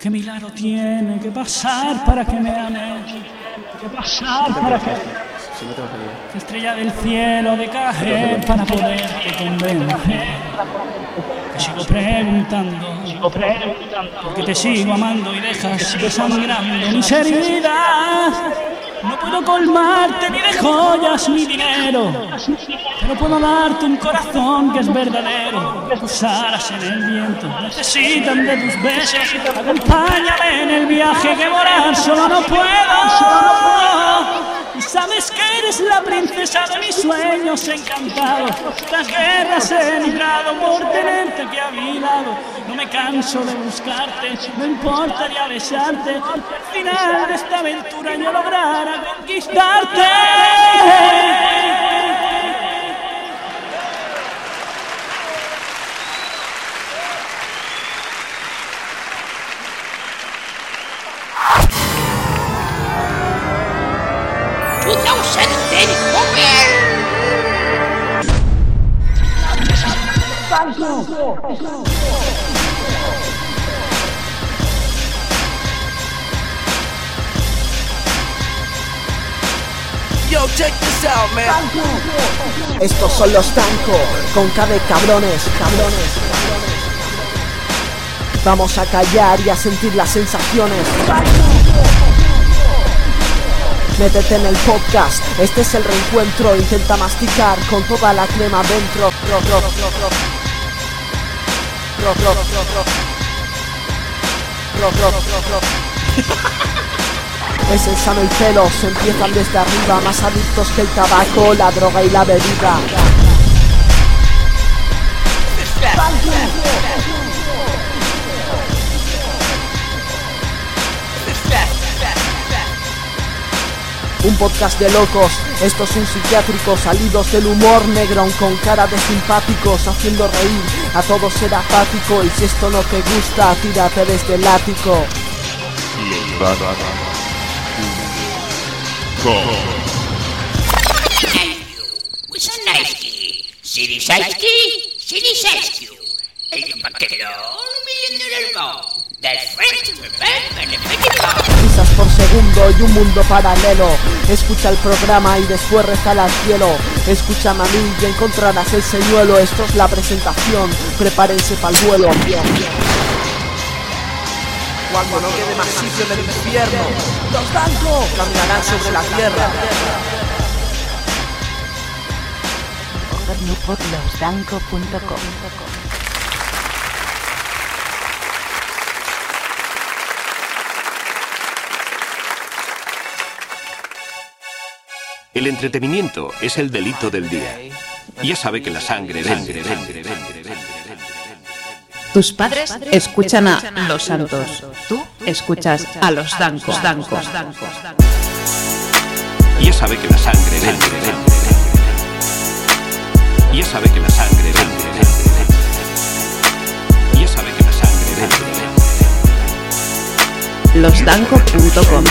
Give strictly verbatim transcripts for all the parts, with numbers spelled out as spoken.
¿Qué milagro tiene que pasar para que me ames? ¿Qué pasar para que... Si no te vas a ir. ¿Qué estrella del cielo de caer para poderte convencer? Te sigo preguntando, sigo preguntando, porque te sigo amando y dejas desangrando mis heridas. No puedo colmarte ni de joyas ni dinero, pero puedo darte un corazón que es verdadero. Tus alas en el viento necesitan de tus besos. Acompáñame en el viaje que volar solo no puedo. Y sabes que eres la princesa de mis sueños encantados. Las guerras he librado por tenerte aquí a mi lado. No me canso de buscarte, no importaría besarte. Al final de esta aventura yo lograra conquistarte. Yo, check this out, man. Estos son los Danko, con K de cabrones, cabrones, cabrones. Vamos a callar y a sentir las sensaciones. Métete en el podcast, este es el reencuentro. Intenta masticar con toda la crema dentro. Ro, ro, ro, ro. Ro, ro, ro, ro. Ro, ro, ro, ro. Es el sano y celos, empiezan desde arriba. Más adictos que el tabaco, la droga y la bebida. Un podcast de locos, estos son psiquiátricos salidos del humor negro, con cara de simpáticos, haciendo reír a todos ser apático. Y si esto no te gusta, tírate desde el ático. Risas por segundo y un mundo paralelo. Escucha el programa y después rezala al cielo. Escúchame a mí y encontrarás el señuelo. Esto es la presentación, prepárense para el vuelo. Cuando no quede más sitio en el infierno, los Danko caminarán sobre la tierra. por los danko punto com. El entretenimiento es el delito del día. Ya sabe que la sangre vende, vende, vende, vende. Tus padres escuchan a Los Santos. Tú escuchas a Los Dancos. Dancos. Ya sabe que la sangre vende, vende, vende. Ya sabe que la sangre vende, vende, vende. Ya sabe que la sangre vende, vende. los danko punto com.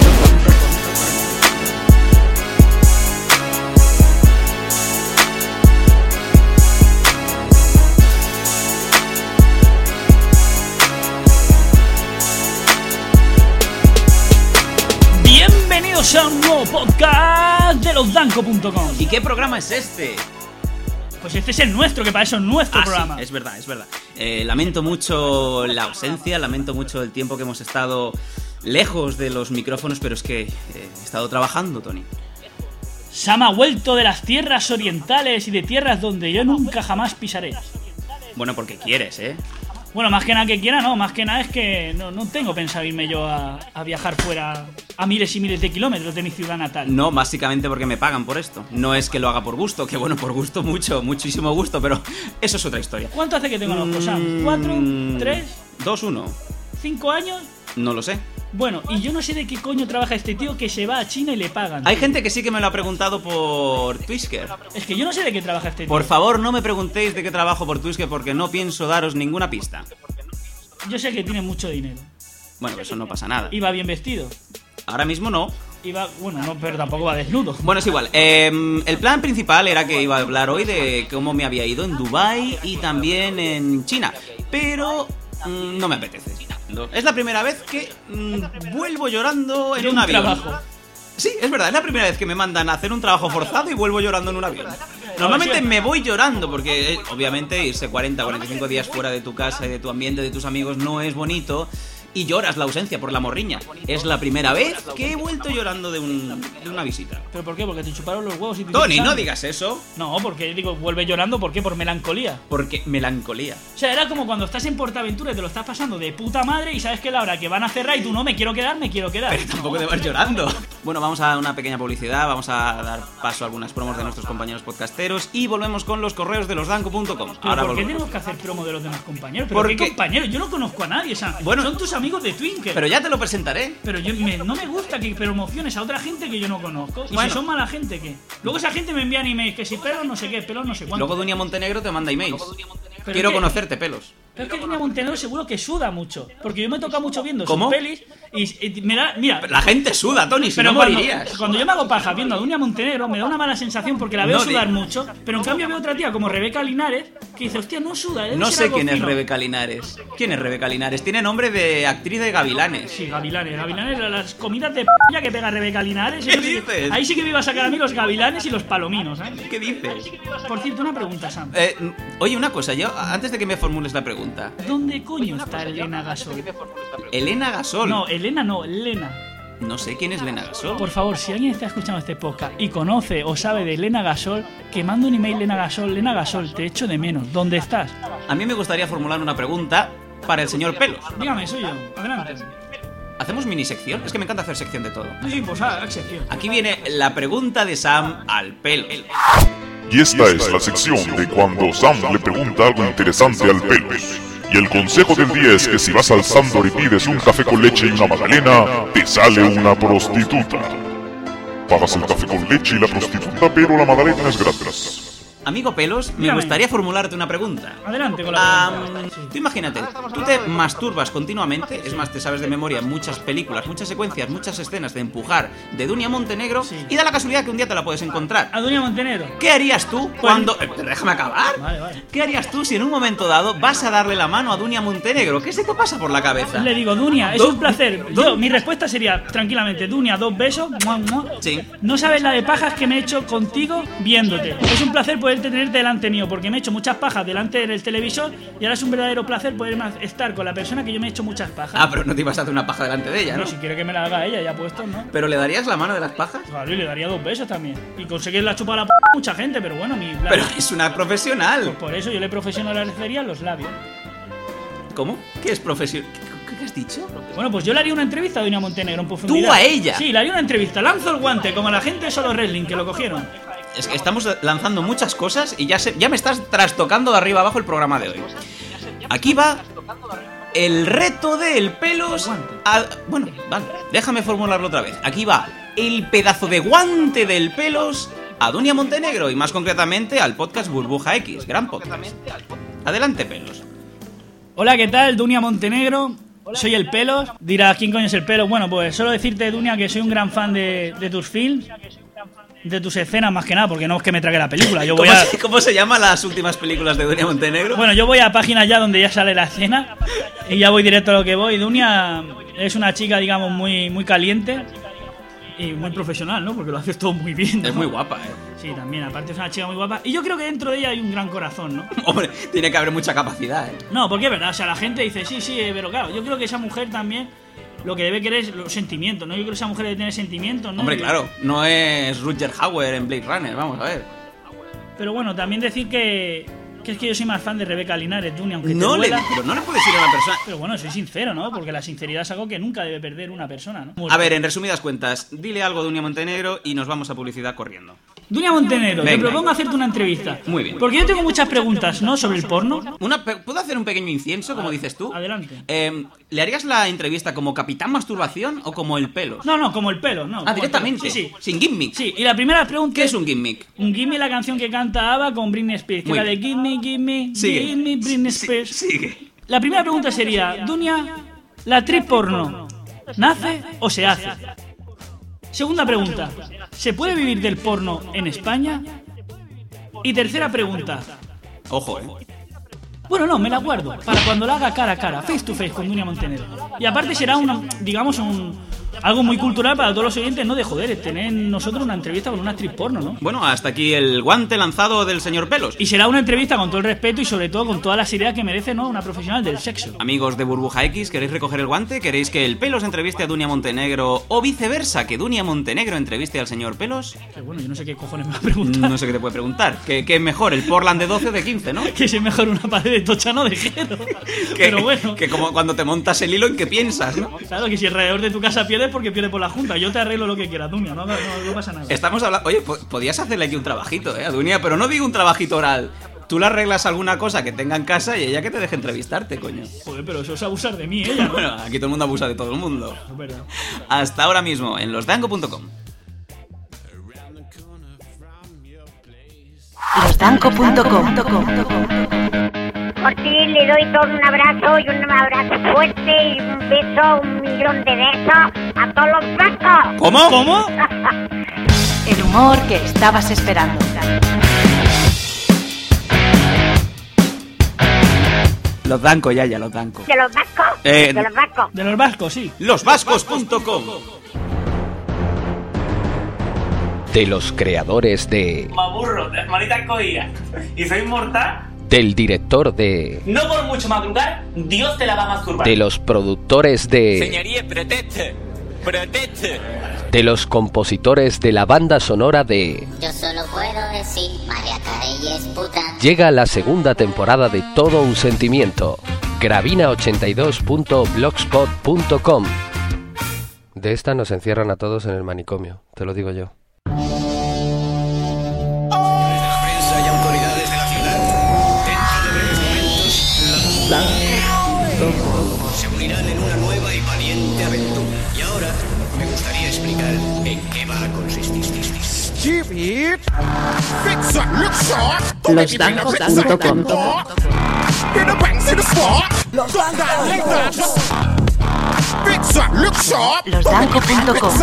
Bienvenidos a un nuevo podcast de los danko punto com. ¿Y qué programa es este? Pues este es el nuestro, que para eso es nuestro ah, programa. Sí, es verdad, es verdad. Eh, lamento mucho la ausencia, lamento mucho el tiempo que hemos estado lejos de los micrófonos, pero es que eh, he estado trabajando, Tony. Sam ha vuelto de las tierras orientales y de tierras donde yo nunca jamás pisaré. Bueno, porque quieres, ¿eh? Bueno, más que nada que quiera, no, más que nada es que no, no tengo pensado irme yo a, a viajar fuera a miles y miles de kilómetros de mi ciudad natal. No, básicamente porque me pagan por esto. No es que lo haga por gusto, que bueno, por gusto mucho, muchísimo gusto, pero eso es otra historia. ¿Cuánto hace que tengo los ojos, Sam? ¿Cuatro? ¿Tres? Dos, uno. ¿Cinco años? No lo sé. Bueno, y yo no sé de qué coño trabaja este tío que se va a China y le pagan. Hay gente que sí que me lo ha preguntado por Twisker. Es que yo no sé de qué trabaja este tío. Por favor, no me preguntéis de qué trabajo por Twisker porque no pienso daros ninguna pista. Yo sé que tiene mucho dinero. Bueno, eso no pasa nada. Y va bien vestido. Ahora mismo no. Iba, bueno, no, pero tampoco va desnudo. Bueno, es igual. Eh, el plan principal era que iba a hablar hoy de cómo me había ido en Dubái y también en China. Pero mmm, no me apetece. llorando. Es la primera vez que mmm, vuelvo llorando en De un, un avión. trabajo. Sí, es verdad, es la primera vez que me mandan a hacer un trabajo forzado y vuelvo llorando en un avión. Normalmente me voy llorando porque, eh, obviamente, irse cuarenta, cuarenta y cinco días fuera de tu casa y de tu ambiente, de tus amigos, no es bonito. Y lloras la ausencia por la morriña. Es la primera vez que he vuelto llorando de, un, de una visita. ¿Pero por qué? Porque te chuparon los huevos y te Tony, hicieron no sangre. digas eso. No, porque digo, vuelve llorando, ¿por qué? Por melancolía. Porque melancolía. O sea, era como cuando estás en Portaventura y te lo estás pasando de puta madre y sabes que la hora que van a cerrar y tú no me quiero quedar, me quiero quedar. Pero tampoco te vas llorando. Bueno, vamos a una pequeña publicidad, vamos a dar paso a algunas promos de nuestros compañeros podcasteros y volvemos con los correos de losdanco punto com. Pero Ahora ¿por qué volvemos. tenemos que hacer promo de los demás compañeros? ¿Pero Porque- qué compañeros? Yo no conozco a nadie, o sea, Bueno, son tus amigos de Twinkle. Pero ya te lo presentaré. Pero yo me- no me gusta que promociones a otra gente que yo no conozco. Y Bueno. si son mala gente, ¿qué? Luego esa gente me envían emails que si pelos no sé qué, pelos no sé cuánto. Luego Dunia Montenegro te manda emails. Pero Quiero es que- conocerte, pelos. Pero es que Dunia Montenegro seguro que suda mucho. Porque yo me toca mucho viendo ¿Cómo? sus pelis y, y me da. Mira. La gente suda, Tony, si pero no cuando, morirías. cuando yo me hago paja viendo a Dunia Montenegro, me da una mala sensación porque la veo No sudar digas. mucho. Pero en cambio veo otra tía como Rebeca Linares que dice, hostia, no suda. debe No ser sé algo quién es fino". Rebeca Linares. ¿Quién es Rebeca Linares? Tiene nombre de actriz de Gavilanes. Sí, Gavilanes. Gavilanes, las comidas de p*** que pega Rebeca Linares. ¿Qué eso sí que- dices? ahí sí que me iba a sacar a mí los gavilanes y los palominos, ¿eh? ¿Qué dices? Por cierto, una pregunta, Sam. Eh, oye, una cosa, yo antes de que me formules la pregunta. ¿Dónde coño está Elena Gasol? Elena Gasol. No, Elena no, Elena. No sé quién es Elena Gasol. Por favor, si alguien está escuchando este podcast y conoce o sabe de Elena Gasol, que mande un email Elena Gasol. Elena Gasol, te echo de menos. ¿Dónde estás? A mí me gustaría formular una pregunta para el señor Pelos. Dígame, soy yo. Adelante. ¿Hacemos mini sección? Es que me encanta hacer sección de todo. Sí, pues haga sección. Aquí viene la pregunta de Sam al Pelos. Y esta es la sección de cuando Sam le pregunta algo interesante al Pelos. Y el consejo del día es que si vas al Sandor y pides un café con leche y una magdalena, te sale una prostituta. Pagas el café con leche y la prostituta, pero la magdalena es gratis. Amigo Pelos, me Dígame. gustaría formularte una pregunta. Adelante con la Ah, pregunta. Sí. tú imagínate, tú te masturbas continuamente, es más, te sabes de memoria muchas películas, muchas secuencias, muchas escenas de empujar de Dunia Montenegro Sí. y da la casualidad que un día te la puedes encontrar. A Dunia Montenegro. ¿Qué harías tú cuando... eh, pero déjame acabar. Vale, vale. ¿Qué harías tú si en un momento dado vas a darle la mano a Dunia Montenegro? ¿Qué se te pasa por la cabeza? Le digo, Dunia, es Do- un placer. do- Yo, mi respuesta sería, tranquilamente, Dunia, dos besos. Mua, mua. Sí. No sabes la de pajas que me he hecho contigo viéndote. Es un placer poder tenerte delante mío, porque me he hecho muchas pajas delante del televisor y ahora es un verdadero placer poder ma- estar con la persona que yo me he hecho muchas pajas. Ah, pero no te ibas a hacer una paja delante de ella, ¿no? Pero si quiere que me la haga ella, ya puesto, ¿no? ¿Pero le darías la mano de las pajas? Claro, y le daría dos besos también. Y conseguir la chupa a la p a mucha gente, pero bueno, mi la- Pero es una profesional. pues por eso yo le profesionalizaría los labios. ¿Cómo? ¿Qué es profesional? ¿Qué, qué has dicho? Bueno, pues yo le haría una entrevista a Doña Montenegro en profundidad. ¿Tú a ella? Sí, le haría una entrevista. Lanzo el guante, como la gente de Solo Wrestling, que lo cogieron. Es que estamos lanzando muchas cosas y ya, se, ya me estás trastocando de arriba abajo el programa de hoy. Aquí va el reto del Pelos al... Bueno, vale, déjame formularlo otra vez. Aquí va el pedazo de guante del Pelos a Dunia Montenegro y más concretamente al podcast Burbuja X, gran podcast. Adelante, Pelos. Hola, ¿qué tal? Dunia Montenegro. Soy el Pelos. Dirás, ¿quién coño es el Pelos? Bueno, pues solo decirte, Dunia, que soy un gran fan de, de tus films, de tus escenas más que nada, porque no es que me trague la película. Yo voy ¿Cómo, a... se, ¿Cómo se llaman las últimas películas de Dunia Montenegro? Bueno, yo voy a páginas ya donde ya sale la escena y ya voy directo a lo que voy. Dunia es una chica, digamos, muy, muy caliente y muy profesional, ¿no? Porque lo haces todo muy bien, ¿no? Es muy guapa, ¿eh? Sí, también, aparte es una chica muy guapa. Y yo creo que dentro de ella hay un gran corazón, ¿no? Hombre, tiene que haber mucha capacidad, ¿eh? No, porque es verdad, o sea, la gente dice, sí, sí, pero claro, yo creo que esa mujer también lo que debe querer es los sentimientos, ¿no? Yo creo que esa mujer debe tener sentimientos, ¿no? Hombre, Y- claro, no es Rutger Hauer en Blade Runner, vamos a ver. Pero bueno, también decir que, que es que yo soy más fan de Rebeca Linares, Dunia, aunque No te le, duela. pero no le puedes ir a una persona... Pero bueno, soy sincero, ¿no? Porque la sinceridad es algo que nunca debe perder una persona, ¿no? A ver, en resumidas cuentas, dile algo de Dunia Montenegro y nos vamos a publicidad corriendo. Dunia Montenegro, te Venga. propongo hacerte una entrevista. Muy bien. Porque yo tengo muchas preguntas, ¿no? Sobre el porno. Una, pe- ¿Puedo hacer un pequeño incienso, como dices tú? Adelante. Eh, ¿Le harías la entrevista como Capitán Masturbación o como el Pelos? No, no, como el pelo, ¿no? como Ah, el directamente. pelo. Sí, sí. Sin gimmick. Sí, y la primera pregunta ¿Qué es un gimmick? Un Gimme, la canción que canta ABBA con Britney Spears, que Muy era de bien. Gimme, Gimme, Sigue. Gimme, Britney Sí- Spears. sigue. La primera pregunta sería, Dunia, ¿la actriz porno nace o se hace? Segunda pregunta, ¿se puede vivir del porno en España? Y tercera pregunta, Ojo, eh. Bueno, no, me la guardo para cuando la haga cara a cara, face to face con Dunia Montenegro. Y aparte será una, digamos, un algo muy cultural para todos los oyentes, ¿no? De joder, tener nosotros una entrevista con una actriz porno, ¿no? Bueno, hasta aquí el guante lanzado del señor Pelos. Y será una entrevista con todo el respeto y sobre todo con todas las ideas que merece, ¿no? Una profesional del sexo. Amigos de Burbuja X, ¿queréis recoger el guante? ¿Queréis que el Pelos entreviste a Dunia Montenegro o viceversa, que Dunia Montenegro entreviste al señor Pelos? Que bueno, yo no sé qué cojones me va a preguntar. No sé qué te puede preguntar. ¿Qué, qué es mejor, el Portland de doce o de quince, no? Que si es mejor una pared de tochano de Jero. Pero bueno. Que como cuando te montas el hilo, ¿en qué piensas, no? Claro, que si alrededor de tu casa pierdes, porque pierdes por la junta. Yo te arreglo lo que quieras, Dunia, no, no, no pasa nada. Estamos hablando... Oye, podías hacerle aquí un trabajito, ¿eh? A Dunia, pero no digo un trabajito oral. Tú le arreglas alguna cosa que tenga en casa y ella que te deje entrevistarte, coño. Joder, pero eso es abusar de mí, ella, ¿no? Bueno, aquí todo el mundo abusa de todo el mundo. Es verdad. Hasta ahora mismo, en losdango punto com. losdango punto com. Por ti le doy todo un abrazo y un abrazo fuerte y un beso, un millón de besos a todos los blancos. ¿Cómo? ¿Cómo? El humor que estabas esperando. Los Danco, ya, ya, los Danco. ¿De los vascos? Eh, de los vascos. De los vascos, sí. los vascos punto com. De los creadores de... Me aburro, de las manitas cogidas. Y soy inmortal. Del director de... No por mucho madrugar, Dios te la va a masturbar. De los productores de... Señoría, proteste, proteste. De los compositores de la banda sonora de... Yo solo puedo decir, María Carey es puta. Llega la segunda temporada de Todo un Sentimiento. Gravina ochenta y dos punto blogspot punto com. De esta nos encierran a todos en el manicomio, te lo digo yo. Se unirán en una nueva y valiente aventura. Y ahora me gustaría explicar en qué va a consistir. losdango punto com. losdango punto com.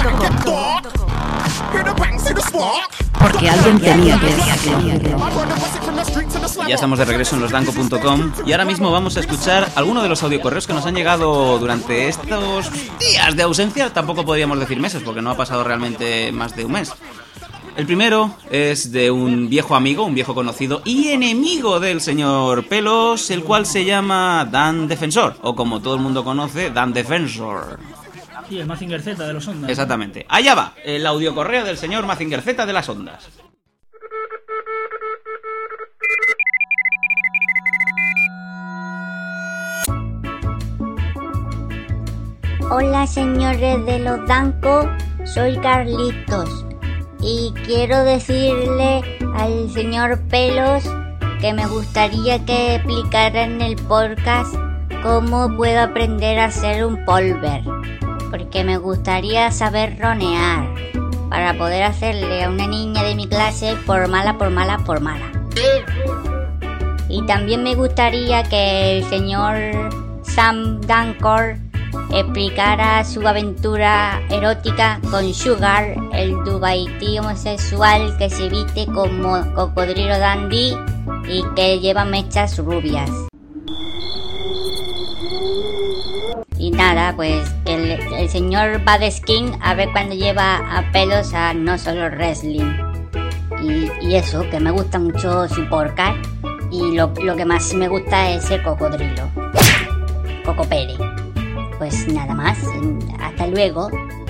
Porque alguien tenía que decirlo. Ya estamos de regreso en losdango punto com y ahora mismo vamos a escuchar algunos de los audiocorreos que nos han llegado durante estos días de ausencia. Tampoco podríamos decir meses porque no ha pasado realmente más de un mes. El primero es de un viejo amigo, un viejo conocido y enemigo del señor Pelos, el cual se llama Dan Defensor, o como todo el mundo conoce, Dan Defensor. Sí, el Mazinger Z de los Ondas. Exactamente. Allá va, el audiocorreo del señor Mazinger Z de las Ondas. Hola señores de los Danco, soy Carlitos y quiero decirle al señor Pelos que me gustaría que explicara en el podcast cómo puedo aprender a hacer un polver, porque me gustaría saber ronear para poder hacerle a una niña de mi clase por mala, por mala, por mala. Y también me gustaría que el señor Sam Dancor explicara su aventura erótica con Sugar, el dubaití homosexual que se viste como cocodrilo dandy y que lleva mechas rubias. Y nada, pues que el, el señor Badeskin a ver cuando lleva a Pelos a No Solo Wrestling. Y, y eso, que me gusta mucho su podcast y lo, lo que más me gusta es el cocodrilo. Cocopere. Pues nada más, hasta luego.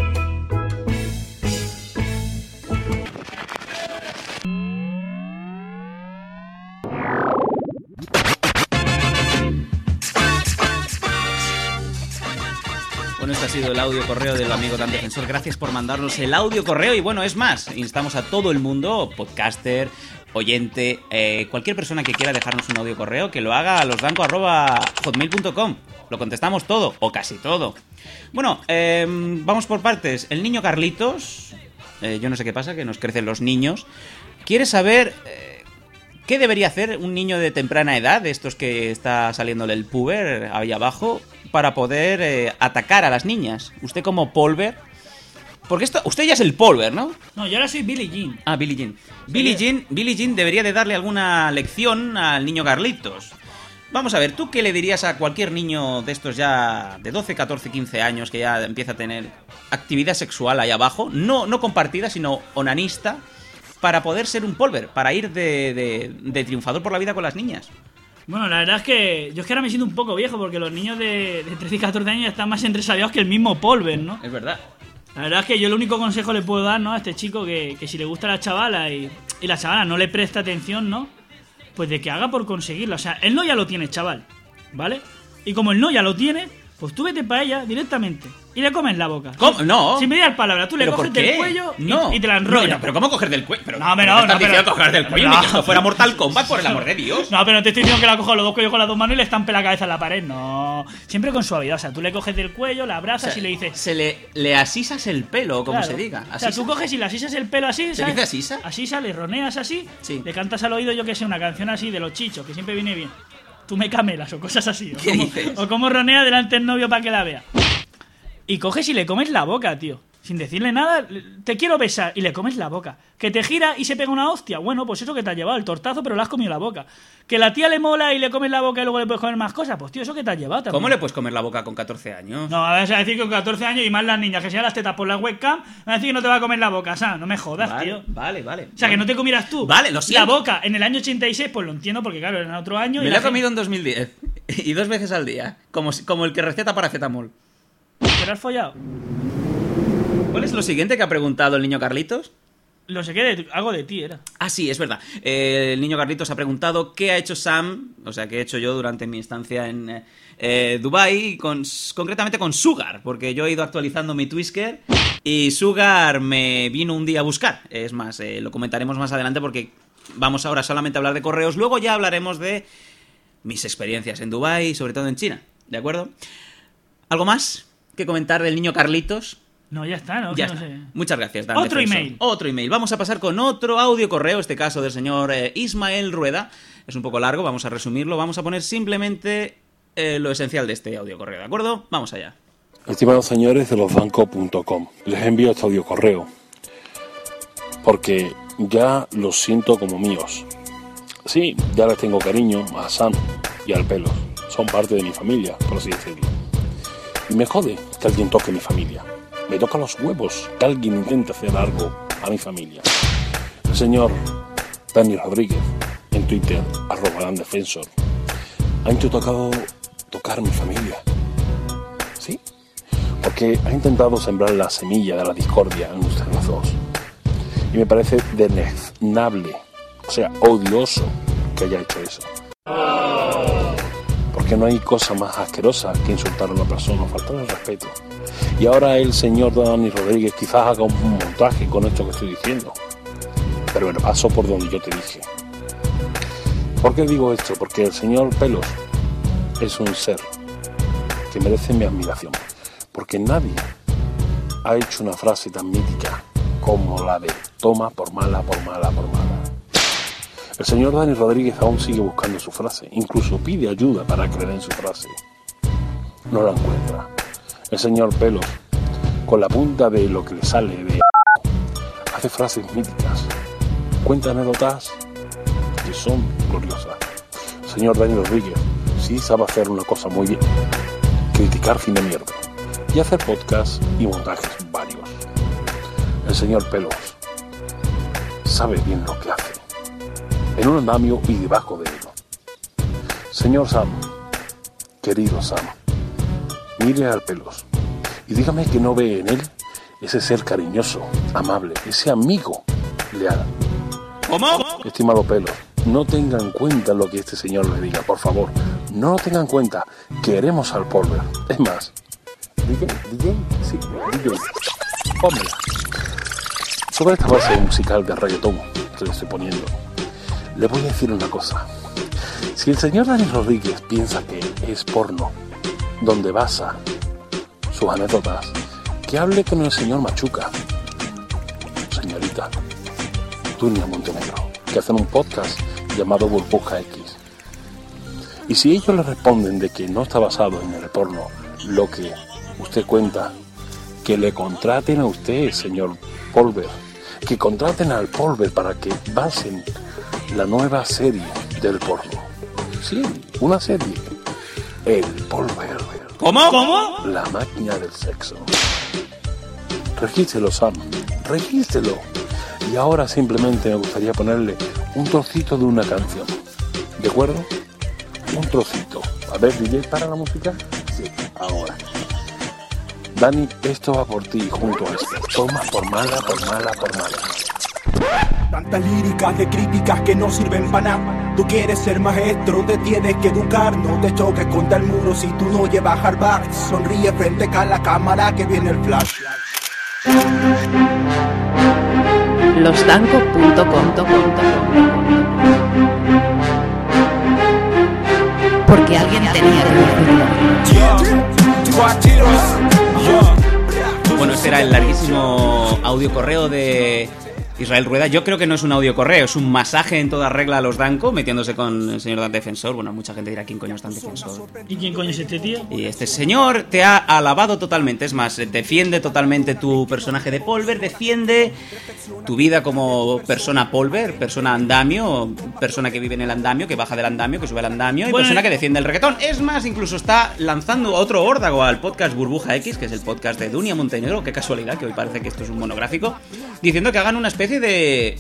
Bueno, este ha sido el audio correo del amigo Dan Defensor. Gracias por mandarnos el audio correo. Y bueno, es más, instamos a todo el mundo, podcaster, oyente, eh, cualquier persona que quiera dejarnos un audio correo, que lo haga a losdanco arroba hotmail punto com. Lo contestamos todo, o casi todo. Bueno, eh, vamos por partes. El niño Carlitos, eh, yo no sé qué pasa, que nos crecen los niños, quiere saber eh, qué debería hacer un niño de temprana edad, de estos que está saliéndole el puber ahí abajo, para poder eh, atacar a las niñas. Usted como polver, porque esto, usted ya es el polver, ¿no? No, yo ahora soy Billie Jean. Ah, Billie Jean. Billie Jean, Billie Jean debería de darle alguna lección al niño Carlitos. Vamos a ver, ¿tú qué le dirías a cualquier niño de estos ya de doce, catorce, quince años que ya empieza a tener actividad sexual ahí abajo? No, no compartida, sino onanista, para poder ser un polver, para ir de, de, de triunfador por la vida con las niñas. Bueno, la verdad es que yo es que ahora me siento un poco viejo, porque los niños de, de trece y catorce años están más entresabiados que el mismo polver, ¿no? Es verdad. La verdad es que yo el único consejo le puedo dar, ¿no?, a este chico, que, que si le gusta la chavala y, y la chavala no le presta atención, ¿no?, pues de que haga por conseguirlo. O sea, el no ya lo tiene, chaval, ¿vale? Y como el no ya lo tiene, pues tú vete para ella directamente y le comes la boca. ¿Cómo? No. Sin mediar palabra, tú le ¿Pero coges por qué? del cuello y, No. y te la enrollas. No, no, pero ¿cómo coger del cuello? Pero, No, pero ¿pero no, qué estás no, diciendo pero- coger del cuello? No. Ni que esto fuera Mortal Kombat, por el amor de Dios. No, pero no te estoy diciendo que la cojo los dos cuellos con las dos manos y le estampe la cabeza en la pared. No. Siempre con suavidad. O sea, tú le coges del cuello, la abrazas O sea, y le dices. Se le, le asisas el pelo, como Claro. se diga. O sea, Asisa. tú coges y le asisas el pelo así, ¿Se ¿sabes? dice asisa? Asisa, le roneas así, Sí. le cantas al oído, yo que sé, una canción así de los chichos, que siempre viene bien. Tú me camelas o cosas así. O ¿Qué como, dices? O como ronea delante del novio para que la vea. Y coges y le comes la boca, tío. Sin decirle nada, te quiero besar y le comes la boca. Que te gira y se pega una hostia. Bueno, pues eso que te has llevado, el tortazo, pero le has comido la boca. Que la tía le mola y le comes la boca y luego le puedes comer más cosas. Pues tío, eso que te has llevado también. ¿Cómo le puedes comer la boca con catorce años? No, vas a decir que con catorce años y más las niñas que se las tetas por la webcam, van a decir que no te va a comer la boca, o sea, no me jodas, Vale, tío. vale, vale. O sea, que no te comieras tú. Vale, lo siento. La boca en el año ochenta y seis, pues lo entiendo porque claro, era en otro año. Me y lo la he comido en dos mil diez. Y dos veces al día. Como, si- como el que receta paracetamol. gente- ¿Te lo has follado? ¿Cuál es lo siguiente que ha preguntado el niño Carlitos? Lo sé que de, algo de ti era. Ah, sí, es verdad. Eh, el niño Carlitos ha preguntado qué ha hecho Sam, o sea, qué he hecho yo durante mi estancia en eh, eh, Dubái, con, concretamente con Sugar, porque yo he ido actualizando mi Twisker y Sugar me vino un día a buscar. Es más, eh, lo comentaremos más adelante porque vamos ahora solamente a hablar de correos, luego ya hablaremos de mis experiencias en Dubái y sobre todo en China, ¿de acuerdo? ¿Algo más que comentar del niño Carlitos? No, ya está, ¿no? Ya No está. sé. Muchas gracias, Dan Otro Defensor. email. Otro email. Vamos a pasar con otro audio correo, este caso del señor eh, Ismael Rueda. Es un poco largo, vamos a resumirlo. Vamos a poner simplemente eh, lo esencial de este audio correo, ¿de acuerdo? Vamos allá. Estimados señores de losbanco punto com, les envío este audio correo porque ya los siento como míos. Sí, ya les tengo cariño a Sam y al Pelos. Son parte de mi familia, por así decirlo. Y me jode que alguien toque mi familia. Me toca los huevos que alguien intente hacer algo a mi familia. El señor Dani Rodríguez, en Twitter, arroba Dan Defensor, ha intentado tocar mi familia. ¿Sí? Porque ha intentado sembrar la semilla de la discordia en ustedes los dos. Y me parece deleznable, o sea, odioso que haya hecho eso. Porque no hay cosa más asquerosa que insultar a una persona o faltar el respeto. Y ahora el señor Dani Rodríguez quizás haga un montaje con esto que estoy diciendo. Pero bueno, paso por donde yo te dije. ¿Por qué digo esto? Porque el señor Pelos es un ser que merece mi admiración. Porque nadie ha hecho una frase tan mítica como la de toma por mala, por mala, por mala. El señor Dani Rodríguez aún sigue buscando su frase. Incluso pide ayuda para creer en su frase. No la encuentra. El señor Pelos, con la punta de lo que le sale de hace frases míticas, cuenta anécdotas que son gloriosas. El señor Dani Rodríguez sí sabe hacer una cosa muy bien: criticar cine mierda y hacer podcasts y montajes varios. El señor Pelos sabe bien lo que hace, en un andamio y debajo de él. Señor Sam, querido Sam, mire al Pelos y dígame que no ve en él ese ser cariñoso, amable, ese amigo leal. ¿Cómo? Estimado Pelos, no tenga en cuenta lo que este señor le diga, por favor. No lo tenga en cuenta. Queremos al Polver. Es más, D J, D J, sí, D J, pónmela. Sobre esta base musical de reggaetón que le estoy poniendo, le voy a decir una cosa. Si el señor Dani Rodríguez piensa que es porno donde basa sus anécdotas, que hable con el señor Machuca, señorita Tunia Montenegro, que hacen un podcast llamado Burbuja X. Y si ellos le responden de que no está basado en el porno lo que usted cuenta, que le contraten a usted, señor Polver, que contraten al Polver para que basen la nueva serie del porno. Sí, una serie. El Polver. ¿Cómo? ¿Cómo? La máquina del sexo. Regístrelo, Sam. Regístrelo. Y ahora simplemente me gustaría ponerle un trocito de una canción. ¿De acuerdo? Un trocito. A ver, D J, ¿para la música? Sí, ahora. Dani, esto va por ti junto a esto. Toma por mala, por mala, por mala. Tantas líricas de críticas que no sirven para nada. Tú quieres ser maestro, te tienes que educar. No te choques contra el muro si tú no llevas Harvard. Sonríe frente a la cámara que viene el flash. losdanco punto com. Porque alguien tenía que decirlo. Bueno, este era el larguísimo audio correo de Israel Rueda. Yo creo que no es un audio correo, es un masaje en toda regla a los Danco, metiéndose con el señor Dan Defensor. Bueno, mucha gente dirá, ¿quién coño es Dan Defensor? ¿Y quién coño es este tío? Y este señor te ha alabado totalmente. Es más, defiende totalmente tu personaje de Polver, defiende tu vida como persona Polver, persona andamio, persona que vive en el andamio, que baja del andamio, que sube al andamio, y Bueno, persona que defiende el reggaetón. Es más, incluso está lanzando otro órdago al podcast Burbuja X, que es el podcast de Dunia Montenegro. Qué casualidad, que hoy parece que esto es un monográfico, diciendo que hagan una especie de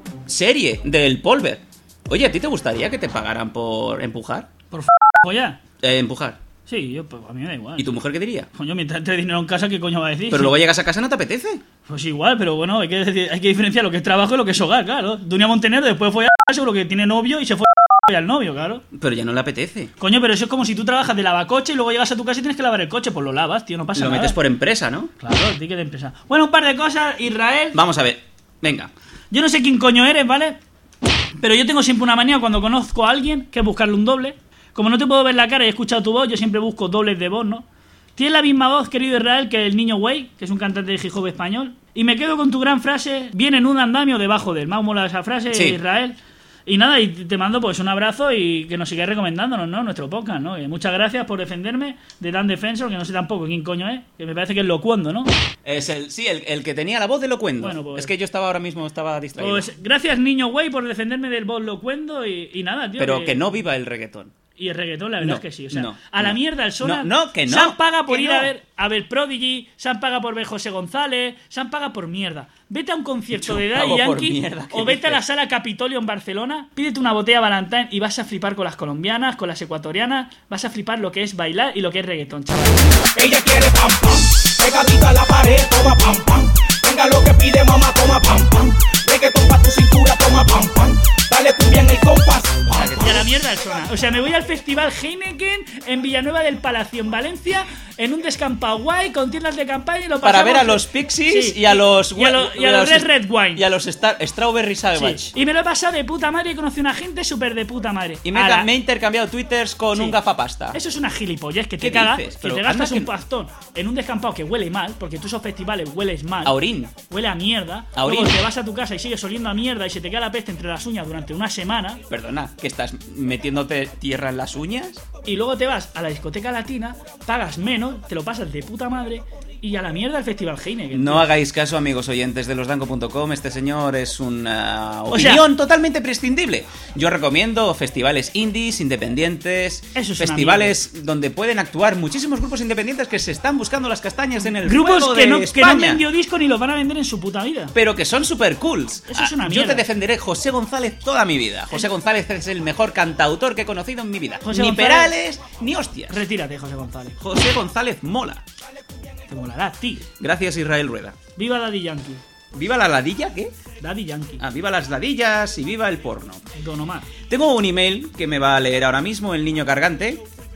serie del Polver. Oye, ¿a ti te gustaría que te pagaran por empujar? ¿Por f*** follar? Eh, empujar. Sí, yo, pues a mí me da igual. ¿Y tu mujer qué diría? Coño, mientras entre dinero en casa, ¿qué coño va a decir? Pero luego llegas a casa y no te apetece. Pues igual, pero bueno, hay que, decir- hay que diferenciar lo que es trabajo y lo que es hogar, claro. Dunia Montenegro después fue a seguro que tiene novio y se fue a al novio, claro. Pero ya no le apetece. Coño, pero eso es como si tú trabajas de lavacoche y luego llegas a tu casa y tienes que lavar el coche. Pues lo lavas, tío, no pasa Lo nada. metes por empresa, ¿no? Claro, ticket de empresa. Bueno, un par de cosas, Israel. Vamos a ver. Venga. Yo no sé quién coño eres, ¿vale? Pero yo tengo siempre una manía cuando conozco a alguien, que es buscarle un doble. Como no te puedo ver la cara y he escuchado tu voz, yo siempre busco dobles de voz, ¿no? Tienes la misma voz, querido Israel, que el niño Way, que es un cantante de hip hop español. Y me quedo con tu gran frase, viene en un andamio debajo del. Más mola esa frase, Sí. Israel. Y nada, y te mando pues un abrazo y que nos sigáis recomendándonos, ¿no? Nuestro podcast, ¿no? Y muchas gracias por defenderme de Dan Defensor, que no sé tampoco quién coño es, que me parece que es Locuendo, ¿no? Es el, sí, el, el que tenía la voz de Locuendo. Bueno, pues- Es que yo estaba ahora mismo, estaba distraído. Pues gracias, niño Way, por defenderme del voz Locuendo y, y nada, tío. Pero que no viva el reggaetón. Y el reggaetón, la verdad No, es que sí. O sea, no, a la no. mierda el Sona. No, no, que no, Se han paga por que ir no. a ver a ver Prodigy, se han paga por ver José González, se han paga por mierda. Vete a un concierto Yo de pago Daddy por Yankee mierda, ¿qué o vete a la dices? sala Capitolio en Barcelona, pídete una botella Valentine y vas a flipar con las colombianas, con las ecuatorianas, vas a flipar lo que es bailar y lo que es reggaetón, chaval. Ella quiere pam pam, pegadita a la pared, toma pam pam. Venga lo que pide mamá, toma pam pam. Reggaetón pa' tu cintura, toma pam pam. Dale cumbia en el compás. Y a la mierda el Sona. O sea, me voy al festival Heineken en Villanueva del Palacio, en Valencia, en un descampado guay, con tiendas de campaña y lo Para pasamos- ver a los Pixies Sí, y a los... y a, lo- y a los Red Red Wine. Y a los Star- Strawberry Savage. Sí. Y me lo he pasado de puta madre y he conocido una gente súper de puta madre. Y me, Ahora, me he intercambiado twitters con Sí. un gafapasta. eso es una gilipollez que te ¿Qué cagas, dices? que Pero te gastas anda que un no. pastón en un descampado que huele mal, porque tú esos festivales hueles mal. A orín. Huele a mierda. A orín. Luego te vas a tu casa y sigues oliendo a mierda y se te queda la peste entre las uñas durante una semana. Perdona, ¿que estás metiéndote tierra en las uñas? Y luego te vas a la discoteca latina, pagas menos, te lo pasas de puta madre y a la mierda el festival Heineken. No hagáis caso, amigos oyentes de losdanco punto com. Este señor es una O sea- opinión totalmente prescindible. Yo recomiendo festivales indies, independientes, Eso es una festivales donde pueden actuar muchísimos grupos independientes que se están buscando las castañas en el Grupos juego que de no, que no España, han vendido disco ni los van a vender en su puta vida. pero que son super cools. Eso es una Yo mierda. te defenderé José González toda mi vida. José González es el mejor cantautor que he conocido en mi vida. José ni González- Perales, ni hostias. Retírate, José González. José González mola. Te molará a ti. Gracias, Israel Rueda. Viva Daddy Yankee. ¿Viva la ladilla? ¿Qué? Daddy Yankee. Ah, viva las ladillas y viva el porno. Don Omar. Tengo un email que me va a leer ahora mismo el niño cargante,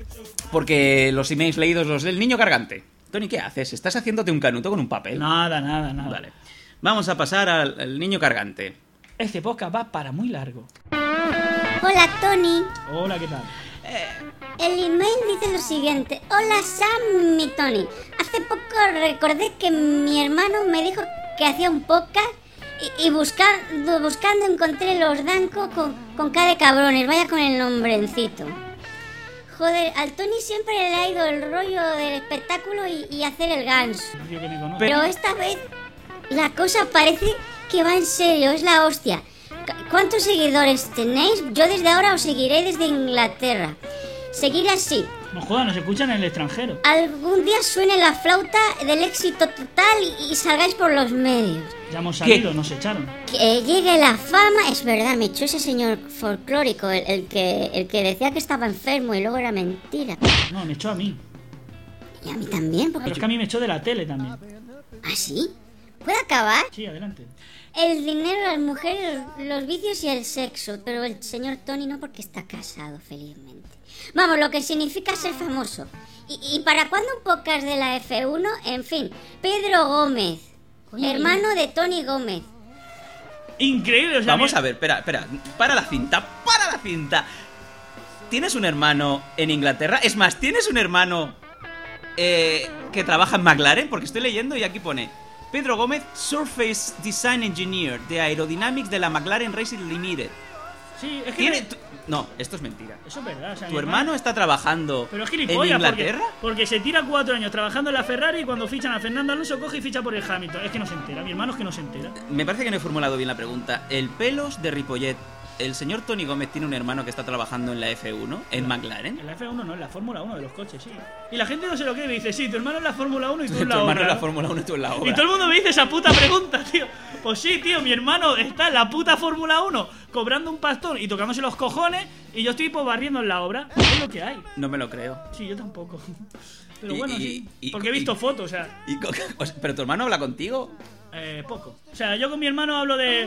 porque los emails leídos los del niño cargante. Tony, ¿qué haces? ¿Estás haciéndote un canuto con un papel? Nada, nada, nada. Vale. Vamos a pasar al, al niño cargante. Este podcast va para muy largo. Hola, Tony. Hola, ¿qué tal? El email dice lo siguiente. Hola, Sam y Tony. Hace poco recordé que mi hermano me dijo que hacía un podcast y, y buscando, buscando encontré los Danco con, con K de cabrones. Vaya con el nombrecito. Joder, al Tony siempre le ha ido el rollo del espectáculo y, y hacer el ganso. Tío que me conoce. Pero esta vez la cosa parece que va en serio, es la hostia. ¿Cuántos seguidores tenéis? Yo desde ahora os seguiré desde Inglaterra. Seguir así. No jodas, nos escuchan en el extranjero. Algún día suene la flauta del éxito total y, y salgáis por los medios. Ya hemos salido, ¿Qué? Nos echaron. Que llegue la fama, es verdad, me echó ese señor folclórico, el, el, que, el que decía que estaba enfermo y luego era mentira. No, me echó a mí. Y a mí también, porque... Pero es que a mí me echó de la tele también. ¿Ah, sí? ¿Puedo acabar? Sí, adelante. El dinero, las mujeres, los vicios y el sexo, pero el señor Tony no, porque está casado felizmente. Vamos, lo que significa ser famoso. ¿Y, y para cuándo un podcast de la F uno? En fin, Pedro Gómez, Coño, hermano de Tony Gómez. Increíble, o sea, Vamos mira... a ver, espera, espera, para la cinta, para la cinta. ¿Tienes un hermano en Inglaterra? Es más, ¿tienes un hermano eh, que trabaja en McLaren? Porque estoy leyendo y aquí pone Pedro Gómez, Surface Design Engineer de Aerodynamics de la McLaren Racing Limited. Sí, es que... ¿Tiene... Me... No, esto es mentira. Eso es verdad. O sea, ¿Tu hermano, hermano está trabajando Pero es en Inglaterra? Porque, porque se tira cuatro años trabajando en la Ferrari y cuando fichan a Fernando Alonso coge y ficha por el Hamilton. Es que no se entera. Mi hermano es que no se entera. Me parece que no he formulado bien la pregunta. El Pelos de Ripollet, ¿el señor Tony Gómez tiene un hermano que está trabajando en la F uno, en la, McLaren? En la F uno no, en la Fórmula uno de los coches, sí. Y la gente no se lo cree, me dice, sí, tu hermano en la Fórmula uno y tú en la obra. Tu obra, hermano en la ¿no? Fórmula uno y tú en la obra. Y todo el mundo me dice esa puta pregunta, tío. Pues sí, tío, mi hermano está en la puta Fórmula uno cobrando un pastón y tocándose los cojones y yo estoy pues barriendo en la obra. Es lo que hay. No me lo creo. Sí, yo tampoco. Pero y, bueno, y, sí. Y, porque he visto y, fotos, o sea. Y, ¿Pero tu hermano habla contigo? Eh, poco. O sea, yo con mi hermano hablo de...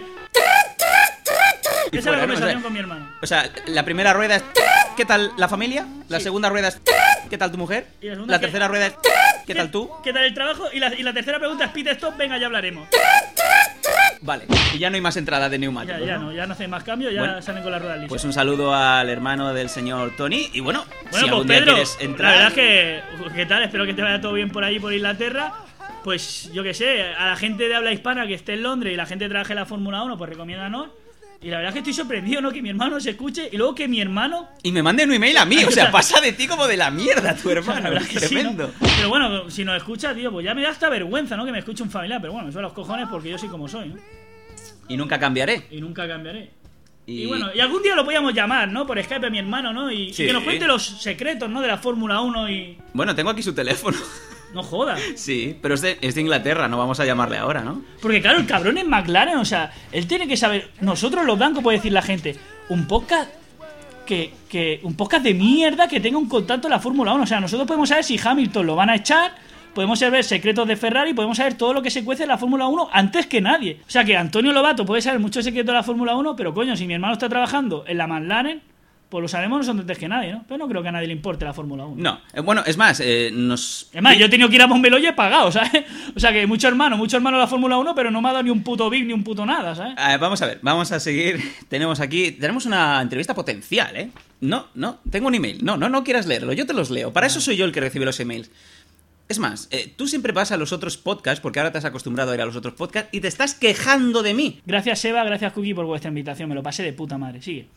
Esa es la conversación, o sea, con mi hermano. O sea, la primera rueda es ¿qué tal la familia? La sí. segunda rueda es ¿qué tal tu mujer? Y la, la tercera que... rueda es ¿qué tal tú? ¿Qué tal el trabajo? Y la, y la tercera pregunta es pit stop, venga, ya hablaremos. Vale, y ya no hay más entrada de neumáticos. Ya, ya no, no, ya no hace más cambio, ya bueno, salen con las ruedas lisas. Pues un saludo al hermano del señor Tony. Y bueno, bueno si pues algún Pedro, día quieres entrar... la verdad es que, ¿qué tal? Espero que te vaya todo bien por ahí, por Inglaterra. Pues yo que sé, a la gente de habla hispana que esté en Londres y la gente que trabaje en la Fórmula uno, pues recomiéndanos. Y la verdad es que estoy sorprendido, ¿no? Que mi hermano se escuche y luego que mi hermano... Y me mande un email a mí, o sea, pasa de ti como de la mierda tu hermano, la verdad es que tremendo. Sí, ¿no? Pero bueno, si nos escucha, tío, pues ya me da hasta vergüenza, ¿no? Que me escuche un familiar, pero bueno, me suena los cojones porque yo soy como soy, ¿no? Y nunca cambiaré. Y nunca cambiaré. Y... y bueno, y algún día lo podíamos llamar, ¿no? Por Skype a mi hermano, ¿no? Y, sí. y que nos cuente los secretos, ¿no? De la Fórmula uno y... Bueno, tengo aquí su teléfono. No jodas. Sí, pero es de, es de Inglaterra, no vamos a llamarle ahora, ¿no? Porque claro, el cabrón es McLaren, o sea, él tiene que saber... Nosotros los blancos, puede decir la gente, un podcast... Que, que un podcast de mierda que tenga un contacto en la Fórmula uno. O sea, nosotros podemos saber si Hamilton lo van a echar, podemos saber secretos de Ferrari, podemos saber todo lo que se cuece en la Fórmula uno antes que nadie. O sea, que Antonio Lobato puede saber muchos secretos de la Fórmula uno, pero coño, si mi hermano está trabajando en la McLaren, pues lo sabemos nosotros antes que nadie, ¿no? Pero no creo que a nadie le importe la Fórmula uno. No, eh, bueno, es más, eh, nos... Es más, yo he tenido que ir a Montmeló y he pagado, ¿sabes? O sea, que mucho hermano, mucho hermano de la Fórmula uno, pero no me ha dado ni un puto V I P ni un puto nada, ¿sabes? Eh, vamos a ver, vamos a seguir. Tenemos aquí, tenemos una entrevista potencial, ¿eh? No, no, tengo un email. No, no, no quieras leerlo, yo te los leo. Para eso soy yo el que recibe los emails. Es más, eh, tú siempre vas a los otros podcasts, porque ahora te has acostumbrado a ir a los otros podcasts, y te estás quejando de mí. Gracias, Seba, gracias, Cookie, por vuestra invitación. Me lo pasé de puta madre. Sigue.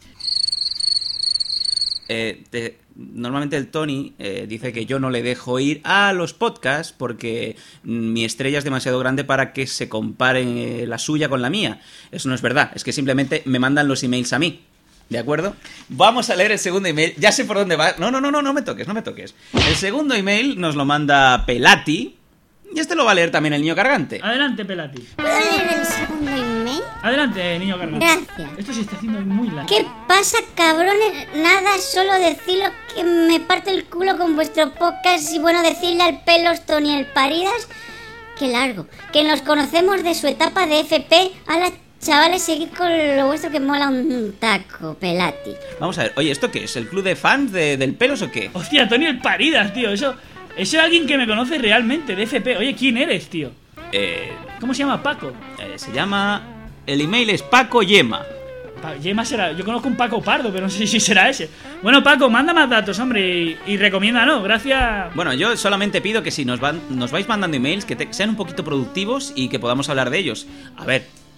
Eh, te, normalmente el Tony eh, dice que yo no le dejo ir a los podcasts porque mi estrella es demasiado grande para que se compare la suya con la mía. Eso no es verdad, es que simplemente me mandan los emails a mí. ¿De acuerdo? Vamos a leer el segundo email. Ya sé por dónde va. No, no, no, no, no me toques, no me toques. El segundo email nos lo manda Pelati. Y este lo va a leer también el niño cargante. Adelante, Pelati. ¿Puedo leer el segundo email? Adelante, niño cargante. Gracias. Esto se está haciendo muy largo. ¿Qué pasa, cabrones? Nada, solo decirlo que me parte el culo con vuestro podcast. Y bueno, decirle al Pelos, Tony, el Paridas, que largo. Que nos conocemos de su etapa de F P. A la chavales, seguid con lo vuestro que mola un taco, Pelati. Vamos a ver, oye, ¿esto qué es? ¿El club de fans de, del Pelos o qué? Hostia, Tony el Paridas, tío, eso... Eso es alguien que me conoce realmente, de F P. Oye, ¿quién eres, tío? Eh... ¿Cómo se llama Paco? Eh, se llama... El email es Paco Yema. Pa Yema será... Yo conozco un Paco Pardo, pero no sé si será ese. Bueno, Paco, manda más datos, hombre, y, y recomiéndanos, gracias... Bueno, yo solamente pido que si nos, van, nos vais mandando emails, que te, sean un poquito productivos y que podamos hablar de ellos. A ver...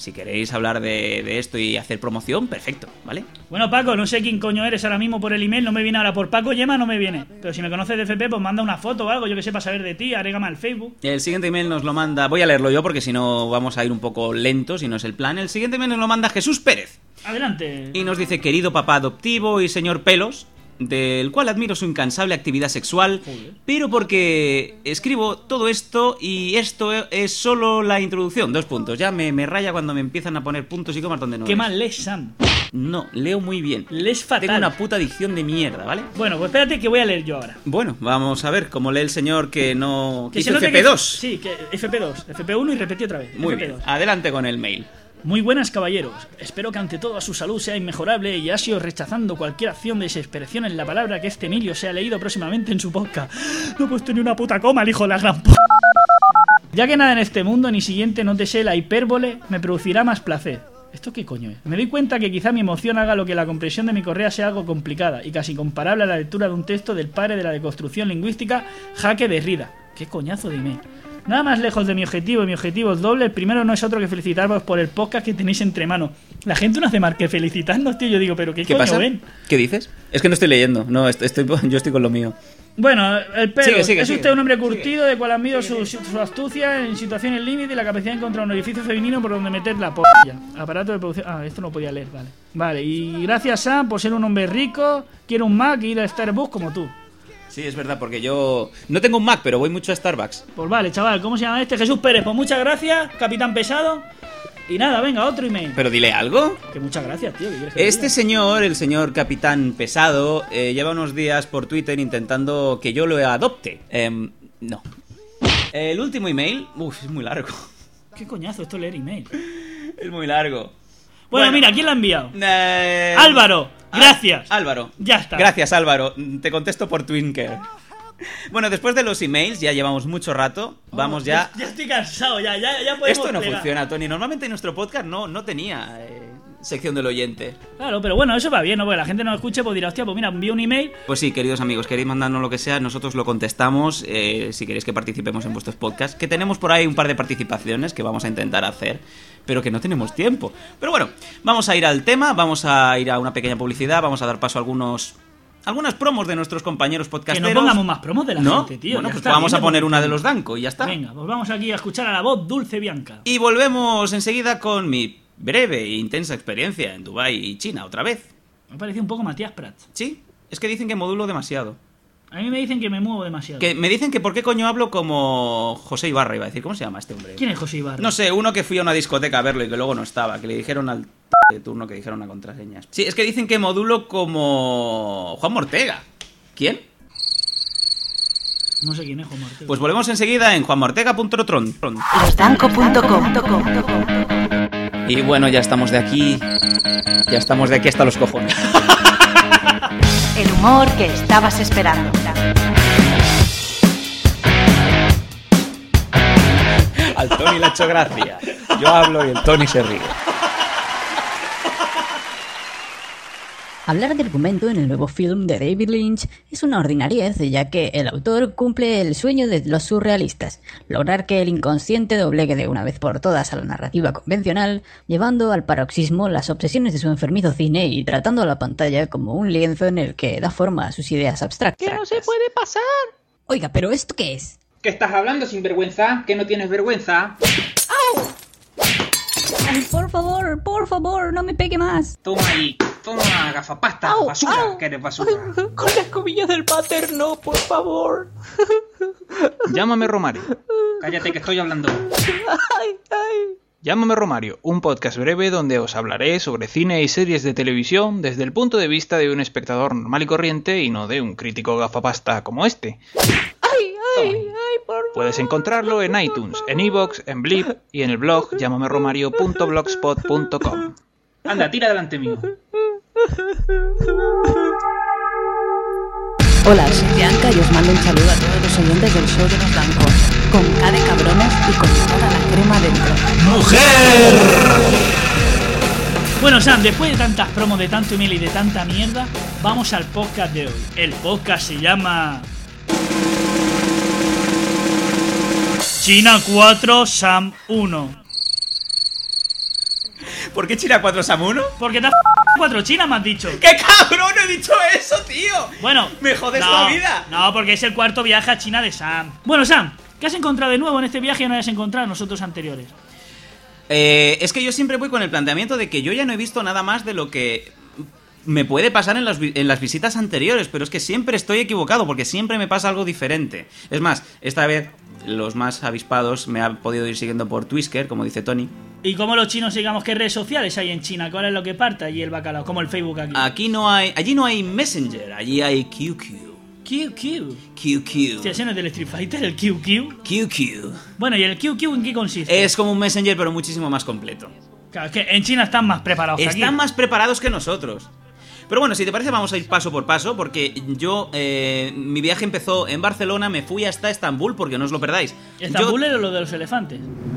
Si queréis hablar de, de esto y hacer promoción, perfecto, ¿vale? Bueno, Paco, no sé quién coño eres ahora mismo por el email, no me viene ahora por Paco Yema, no me viene. Pero si me conoces de F P, pues manda una foto o algo, yo que sepa saber de ti, agrégame al Facebook. El siguiente email nos lo manda, voy a leerlo yo porque si no vamos a ir un poco lentos y no es el plan. El siguiente email nos lo manda Jesús Pérez. Adelante. Y nos dice, querido papá adoptivo y señor Pelos, del cual admiro su incansable actividad sexual, Joder. pero porque escribo todo esto y esto es solo la introducción. Dos puntos. Ya me, me raya cuando me empiezan a poner puntos y comas donde no ¿Qué es. mal lees, Sam? No, leo muy bien. Lees fatal. Tengo una puta dicción de mierda, ¿vale? Bueno, pues espérate que voy a leer yo ahora. Bueno, vamos a ver cómo lee el señor que no... Que hizo se F P dos. Que, sí, que F P dos. F P uno y repetí otra vez. Muy F P dos. bien, adelante con el mail. Muy buenas, caballeros. Espero que ante todo su salud sea inmejorable y así os rechazando cualquier acción de desesperación en la palabra que este Emilio se ha leído próximamente en su podcast. No he puesto ni una puta coma, el hijo de la gran p... Ya que nada en este mundo ni siguiente no te sé la hipérbole, me producirá más placer. ¿Esto qué coño es? Me doy cuenta que quizá mi emoción haga lo que la comprensión de mi correa sea algo complicada y casi comparable a la lectura de un texto del padre de la deconstrucción lingüística, Jaque Derrida. ¿Qué coñazo de email? Nada más lejos de mi objetivo, y mi objetivo es doble. El primero no es otro que felicitaros por el podcast que tenéis entre manos. La gente no hace más que felicitarnos, tío. Yo digo, ¿pero qué, ¿Qué coño pasa? ven? ¿Qué dices? Es que no estoy leyendo. No, estoy, estoy, yo estoy con lo mío. Bueno, el Pelo, Sigue, sigue, es sigue. usted un hombre curtido, de cual admiro su, su astucia en situaciones límite y la capacidad de encontrar un orificio femenino por donde meter la polla. Aparato de producción... Ah, esto no podía leer, vale. Vale, y gracias, Sam, por ser un hombre rico. Quiero un Mac y ir a Starbucks como tú. Sí, es verdad, porque yo no tengo un Mac, pero voy mucho a Starbucks. Pues vale, chaval, ¿cómo se llama este? Jesús Pérez, pues muchas gracias, Capitán Pesado. Y nada, venga, otro email. Pero dile algo. Que muchas gracias, tío. ¿Qué quieres que Este diga? señor, el señor Capitán Pesado, eh, lleva unos días por Twitter intentando que yo lo adopte. Eh, no. El último email... Uf, es muy largo. ¿Qué coñazo esto leer email? Es muy largo. Bueno, Bueno. mira, ¿quién lo ha enviado? Eh... Álvaro, gracias. Á- Álvaro. Ya está. Gracias, Álvaro. Te contesto por Twinker. Bueno, después de los emails, ya llevamos mucho rato. Vamos ya... Ya estoy cansado, ya, ya, ya podemos Esto no plegar. funciona, Tony. Normalmente nuestro podcast no, no tenía eh, sección del oyente. Claro, pero bueno, eso va bien, ¿no? Porque la gente no lo escuche, pues dirá, hostia, pues mira, envío un email. Pues sí, queridos amigos, queréis mandarnos lo que sea, nosotros lo contestamos, eh, si queréis que participemos en vuestros podcasts, que tenemos por ahí un par de participaciones que vamos a intentar hacer, pero que no tenemos tiempo. Pero bueno, vamos a ir al tema, vamos a ir a una pequeña publicidad, vamos a dar paso a algunos... Algunas promos de nuestros compañeros Que podcasteros. no pongamos más promos de la ¿No? gente, tío. Bueno, ya pues está, vamos a dime poner por una qué. de los Danco y ya está. Venga, pues vamos aquí a escuchar a la voz dulce Bianca. Y volvemos enseguida con mi breve e intensa experiencia en Dubái y China otra vez. Me parece un poco Matías Prats. Sí, es que dicen que modulo demasiado. A mí me dicen que me muevo demasiado. Que me dicen que por qué coño hablo como José Ibarra, iba a decir. ¿Cómo se llama este hombre? ¿Quién es José Ibarra? No sé, uno que fui a una discoteca a verlo y que luego no estaba, que le dijeron al de turno que dijeron una contraseña. Sí, es que dicen que modulo como Juan Ortega. ¿Quién? No sé quién es Juan Martel. Pues volvemos enseguida en juanmortega punto tron. losdanco punto com. Y bueno, ya estamos de aquí. Ya estamos de aquí hasta los cojones. El humor que estabas esperando. Al Tony le ha hecho gracia. Yo hablo y el Tony se ríe. Hablar de argumento en el nuevo film de David Lynch es una ordinariez, ya que el autor cumple el sueño de los surrealistas, lograr que el inconsciente doblegue de una vez por todas a la narrativa convencional, llevando al paroxismo las obsesiones de su enfermizo cine y tratando a la pantalla como un lienzo en el que da forma a sus ideas abstractas. ¡Que no se puede pasar! Oiga, ¿pero esto qué es? ¿Qué estás hablando, sinvergüenza? ¿Que no tienes vergüenza? Ay, por favor, por favor, no me pegue más. Toma ahí, toma gafapasta, Au, basura, au. que eres basura. Con la escobilla del váter, no, por favor. Llámame Romario. Cállate que estoy hablando. Ay, ay. Llámame Romario, un podcast breve donde os hablaré sobre cine y series de televisión desde el punto de vista de un espectador normal y corriente y no de un crítico gafapasta como este. Ay, ay, ay, por favor. Puedes encontrarlo en iTunes, en iVoox, en Blip y en el blog llamameromario punto blogspot punto com. Anda, tira delante mío. Hola, soy Bianca y os mando un saludo a todos los oyentes del show de los Dancos, con K de cabrones y con toda la crema dentro. ¡Mujer! Bueno, Sam, después de tantas promos, de tanto email y de tanta mierda, vamos al podcast de hoy. El podcast se llama... China cuatro, Sam uno. ¿Por qué China cuatro, Sam uno? Porque te has cuatro China, me has dicho. ¡Qué cabrón! ¡No he dicho eso, tío! Bueno, me jodes no, la vida. No, porque es el cuarto viaje a China de Sam. Bueno, Sam, ¿qué has encontrado de nuevo en este viaje y no hayas encontrado en los otros anteriores? Eh, es que yo siempre voy con el planteamiento de que yo ya no he visto nada más de lo que me puede pasar en las, en las visitas anteriores, pero es que siempre estoy equivocado, porque siempre me pasa algo diferente. Es más, esta vez los más avispados me han podido ir siguiendo por Twitter, como dice Tony. ¿Y cómo los chinos, digamos, qué redes sociales hay en China? ¿Cuál es lo que parte allí el bacalao? Como el Facebook aquí. Aquí no hay, allí no hay Messenger, allí hay Q Q. Q Q. Q Q. Hostia, ese no es del Street Fighter, el Q Q. Q Q. Bueno, ¿y el Q Q en qué consiste? Es como un Messenger, pero muchísimo más completo. Claro, es que en China están más preparados que aquí. Están más preparados que nosotros. Pero bueno, si te parece vamos a ir paso por paso, porque yo, eh, mi viaje empezó en Barcelona, me fui hasta Estambul, porque no os lo perdáis. ¿Estambul yo... era lo de los elefantes?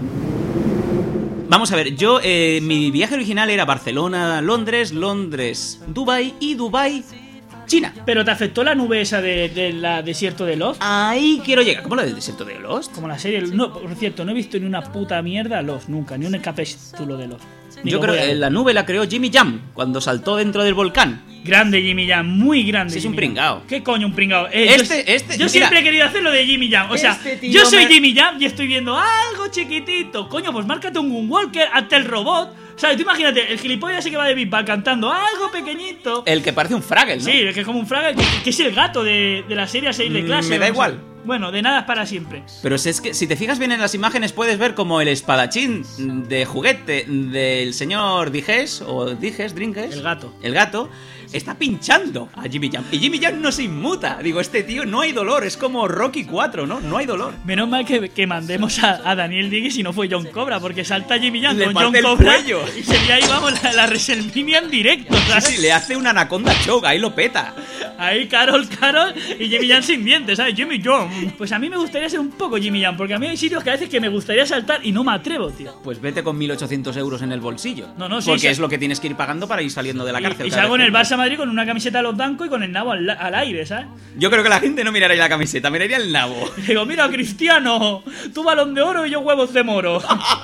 Vamos a ver, yo, eh, mi viaje original era Barcelona, Londres, Londres, Dubái y Dubái, China. ¿Pero te afectó la nube esa de, de la desierto de Lost? Ahí quiero llegar. ¿Cómo la del desierto de Lost? Como la serie... No, por cierto, no he visto ni una puta mierda Lost, nunca, ni un capítulo de Lost. Ni yo creo que la nube la creó Jimmy Jam cuando saltó dentro del volcán. Grande Jimmy Jam, muy grande. Sí, es Jimmy un pringao. Jam. ¿Qué coño un pringao? Eh, este, yo, este, yo mira, siempre he querido hacer lo de Jimmy Jam. O sea, este yo soy me... Jimmy Jam y estoy viendo algo chiquitito. Coño, pues márcate un Moonwalker ante el robot. O sea, tú imagínate, el gilipollas ese que va de Big Bang cantando algo pequeñito. El que parece un Fraggle, ¿no? Sí, el que es como un Fraggle, que, que es el gato de, de la serie seis de clase. Me da igual. Bueno, de nada es para siempre. Pero si es que si te fijas bien en las imágenes puedes ver como el espadachín de juguete del señor Dijes, o Dijes, Dringes, el gato. El gato está pinchando a Jimmy Jam. Y Jimmy Jam no se inmuta. Digo, este tío no hay dolor. Es como Rocky cuatro, ¿no? No hay dolor. Menos mal que, que mandemos a, a Daniel Diggs y no fue John Cobra, porque salta Jimmy Jam le con John el Cobra cuello. Y sería ahí, vamos, la, la WrestleMania en directo, ¿sabes? Sí, sí, le hace una anaconda choke, ahí lo peta. Ahí Carol, Carol y Jimmy Jam sin dientes, ¿sabes? Jimmy Jam. Pues a mí me gustaría ser un poco Jimmy Jam, porque a mí hay sitios que a veces que me gustaría saltar y no me atrevo, tío. Pues vete con mil ochocientos euros en el bolsillo. No, no, sí. Porque sí. es lo que tienes que ir pagando para ir saliendo de la cárcel. Y, y salgo en el Barça Madrid con una camiseta de los Danco y con el nabo al, al aire, ¿sabes? Yo creo que la gente no miraría la camiseta, miraría el nabo. Y digo, mira, Cristiano, tú balón de oro y yo huevos de moro.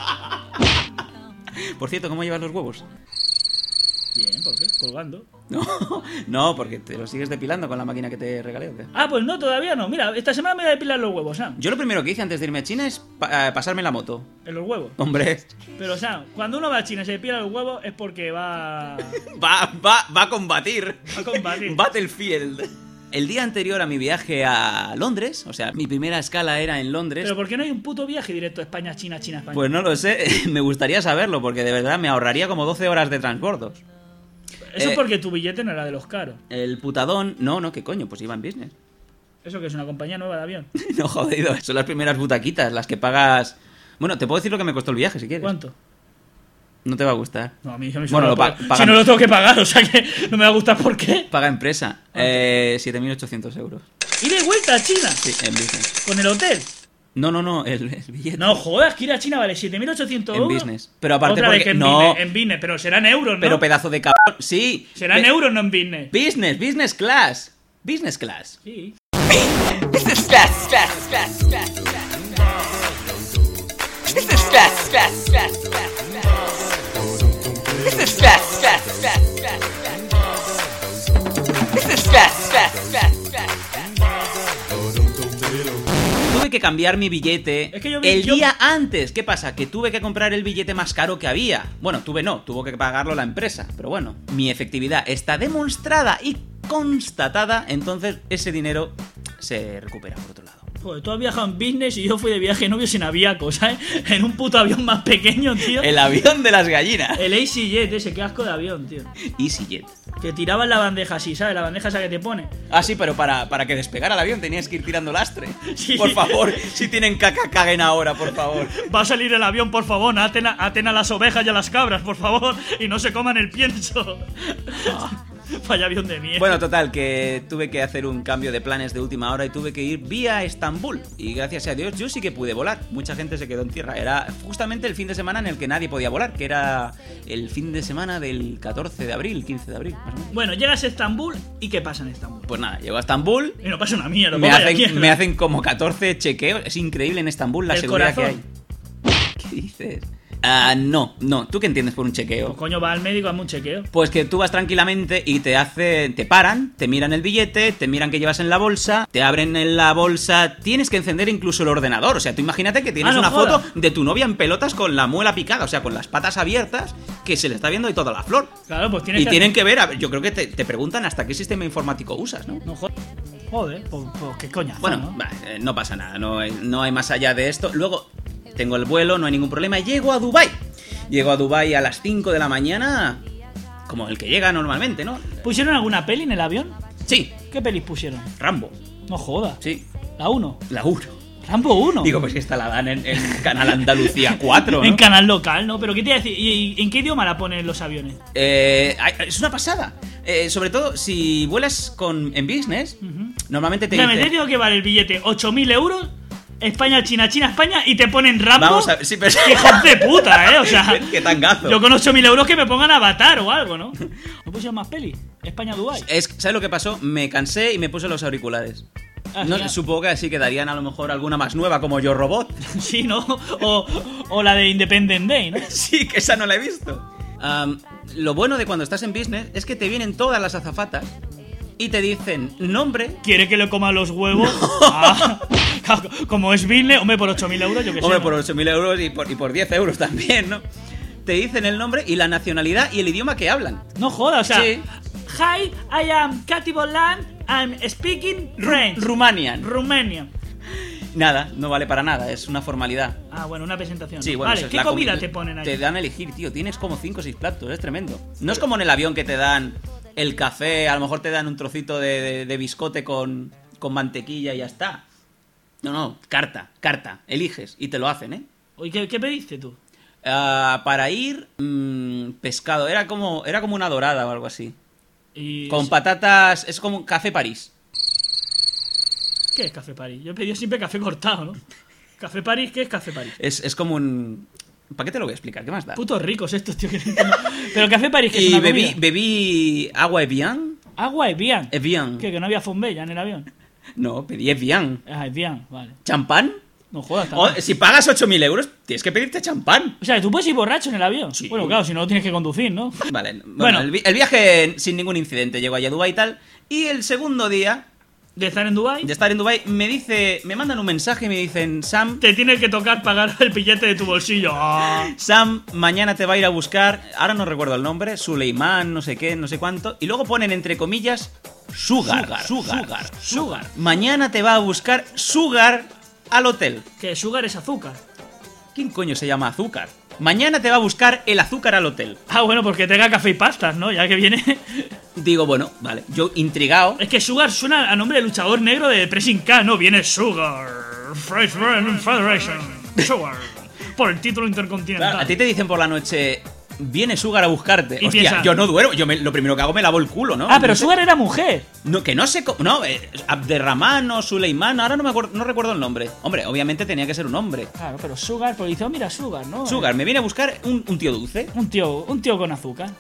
Por cierto, ¿cómo llevas los huevos? Bien, ¿por qué? Colgando. No, no, porque te los sigues depilando con la máquina que te regalé, ¿o qué? Ah, pues no, todavía no. Mira, esta semana me voy a depilar los huevos, Sam. Yo lo primero que hice antes de irme a China es pa eh, pasarme la moto. ¿En los huevos? Hombre. Pero, Sam, cuando uno va a China y se depila los huevos es porque va... va, va, va a combatir. Va a combatir. Battlefield. El día anterior a mi viaje a Londres, o sea, mi primera escala era en Londres. ¿Pero por qué no hay un puto viaje directo a España, China, China, España? Pues no lo sé, me gustaría saberlo, porque de verdad me ahorraría como doce horas de transbordos. Eso eh, es porque tu billete no era de los caros. El putadón... No, no, ¿qué coño? Pues iba en business. ¿Eso que es una compañía nueva de avión? No, jodido, son las primeras butaquitas, las que pagas... Bueno, te puedo decir lo que me costó el viaje, si quieres. ¿Cuánto? No te va a gustar. No, a mí, a mí bueno, no lo pa paga, paga... Si no lo tengo que pagar, o sea que no me va a gustar, ¿por qué? Paga empresa. Eh, siete mil ochocientos euros. ¿Y de vuelta a China? Sí, en business. ¿Con el hotel? No, no, no, el, el billete. No jodas, que ir a China vale siete mil ochocientos euros. En business. Pero aparte Otra porque... vez que en, no. business, en business, pero serán euros, ¿no? Pero pedazo de cabrón. Sí. Serán euros, no en business. Business, business class. Business class. Sí. Business class, class, class, class, class. Business class, class, class, class. Business class, class, class, class. Business class, class, class, class. Tuve que cambiar mi billete es que yo vi, el yo... día antes. ¿Qué pasa? Que tuve que comprar el billete más caro que había. Bueno, tuve no, tuvo que pagarlo la empresa. Pero bueno, mi efectividad está demostrada y constatada. Entonces ese dinero se recupera por otro lado. Joder, tú has viajado en business y yo fui de viaje de novio sin aviaco, ¿sabes? En un puto avión más pequeño, tío. El avión de las gallinas. El EasyJet ese, qué asco de avión, tío. EasyJet. Que tiraban la bandeja así, ¿sabes? La bandeja esa que te pone. Ah, sí, pero para, para que despegara el avión tenías que ir tirando lastre. Sí. Por favor, si tienen caca, caguen ahora, por favor. Va a salir el avión, por favor, aten a, aten a las ovejas y a las cabras, por favor, y no se coman el pienso. Ah. Vaya avión de mierda. Bueno, total, que tuve que hacer un cambio de planes de última hora y tuve que ir vía Estambul. Y gracias a Dios yo sí que pude volar. Mucha gente se quedó en tierra. Era justamente el fin de semana en el que nadie podía volar, que era el fin de semana del catorce de abril, quince de abril, más o menos. Bueno, llegas a Estambul y ¿qué pasa en Estambul? Pues nada, llego a Estambul. Y no pasa una mierda. Me hacen, me hacen como catorce chequeos. Es increíble en Estambul la el seguridad corazón. que hay. ¿Qué dices? Ah, no, no. ¿Tú qué entiendes por un chequeo? Pues coño, va al médico, hazme un chequeo. Pues que tú vas tranquilamente y te hace, te paran, te miran el billete, te miran qué llevas en la bolsa, te abren en la bolsa, tienes que encender incluso el ordenador. O sea, tú imagínate que tienes Ah, no una joda. foto de tu novia en pelotas con la muela picada, o sea, con las patas abiertas, que se le está viendo ahí toda la flor. Claro, pues tienes Y que... tienen que ver, a ver, yo creo que te, te preguntan hasta qué sistema informático usas, ¿no? No joder. Joder, pues, pues qué coñazo, Bueno, ¿no? va, eh, no pasa nada, no hay, no hay más allá de esto. Luego tengo el vuelo, no hay ningún problema, y llego a Dubái. Llego a Dubái a las cinco de la mañana, como el que llega normalmente, ¿no? ¿Pusieron alguna peli en el avión? Sí. ¿Qué pelis pusieron? Rambo. No joda. Sí. ¿La uno? La uno. ¿Rambo uno? Digo, pues que esta la dan en, en Canal Andalucía cuatro, ¿no? En canal local, ¿no? Pero ¿qué te iba a decir? ¿Y, y en qué idioma la ponen los aviones? Eh, ay, es una pasada. Eh, sobre todo, si vuelas con en business, normalmente te O sea, me dice... tengo que vale el billete ocho mil euros, España, China, China, España, y te ponen Rambo. Vamos a ver, sí, pero... ¡Qué hijos de puta, eh! O sea, qué tangazo. yo con ocho mil euros que me pongan Avatar o algo, ¿no? ¿No pusieron más peli? España-Dubái. Es, ¿sabes lo que pasó? Me cansé y me puse los auriculares. Ah, No, sí, supongo que así quedarían a lo mejor alguna más nueva, como Yo Robot. Sí, ¿no? O, o la de Independent Day, ¿no? Sí, que esa no la he visto. Um, lo bueno de cuando estás en business es que te vienen todas las azafatas y te dicen nombre. ¿Quiere que le coma los huevos? Ah, como es business, hombre, por ocho mil euros, yo que sé. Hombre, ¿no? por ocho mil euros y por, y por diez euros también, ¿no? Te dicen el nombre y la nacionalidad y el idioma que hablan. No jodas, o sea. Sí. Hi, I am Katy Bolan, I'm speaking French. Rumanian. Romanian. Nada, no vale para nada, es una formalidad. Ah, bueno, una presentación. Sí, bueno, vale, eso es ¿qué la comida comi- te ponen ahí? Te dan a elegir, tío. Tienes como cinco o seis platos, es tremendo. No es como en el avión que te dan el café, a lo mejor te dan un trocito de, de, de biscote con, con mantequilla y ya está. No, no, carta, carta. Eliges y te lo hacen, ¿eh? Oye, ¿qué, qué pediste tú? Uh, para ir, mmm, pescado. Era como, era como una dorada o algo así. Y Con es- patatas, es como un café París. ¿Qué es Café París? Yo he pedido siempre café cortado, ¿no? Café París, ¿qué es Café París? Es, es como un... ¿Para qué te lo voy a explicar? ¿Qué más da? Putos ricos estos, tío. Que no entiendo. Pero Café París, ¿qué es Y una bebí, comida? bebí agua Evian. Agua Evian. Evian. ¿Qué? Que no había fombella en el avión. No, pedí Evian. Ah, Evian, vale. ¿Champán? No jodas, está O, mal. si pagas ocho mil euros, tienes que pedirte champán. O sea, que tú puedes ir borracho en el avión. Sí. Bueno, claro, si no, tienes que conducir, ¿no? Vale, bueno, Bueno. El, vi- el viaje sin ningún incidente. Llego allá a Dubái y tal. Y el segundo día De estar en Dubái, de estar en Dubái, me dice, me mandan un mensaje y me dicen, Sam, te tiene que tocar pagar el billete de tu bolsillo. Ah. Sam, mañana te va a ir a buscar, ahora no recuerdo el nombre, Suleiman, no sé qué, no sé cuánto, y luego ponen entre comillas, Sugar, Sugar, Sugar, Sugar, Sugar. Mañana te va a buscar Sugar al hotel. Que Sugar es azúcar. ¿Quién coño se llama Azúcar? Mañana te va a buscar el azúcar al hotel. Ah, bueno, porque tenga café y pastas, ¿no? Ya que viene. Digo, bueno, vale, yo intrigado. Es que Sugar suena a nombre de luchador negro de Pressing K, ¿no? Viene Sugar. Federation. Sugar. Por el título intercontinental. Claro, a ti te dicen por la noche, viene Sugar a buscarte. Y Hostia, piensa- yo no duermo, yo me- lo primero que hago me lavo el culo, ¿no? Ah, pero No sé- Sugar era mujer. No, que no sé cómo. No, eh, Abderrahman o Suleiman, ahora no me acuerdo, no recuerdo el nombre. Hombre, obviamente tenía que ser un hombre. Claro, pero Sugar, porque dice, oh, mira, Sugar, ¿no? Sugar, me viene a buscar un, un tío dulce. Un tío, un tío con azúcar.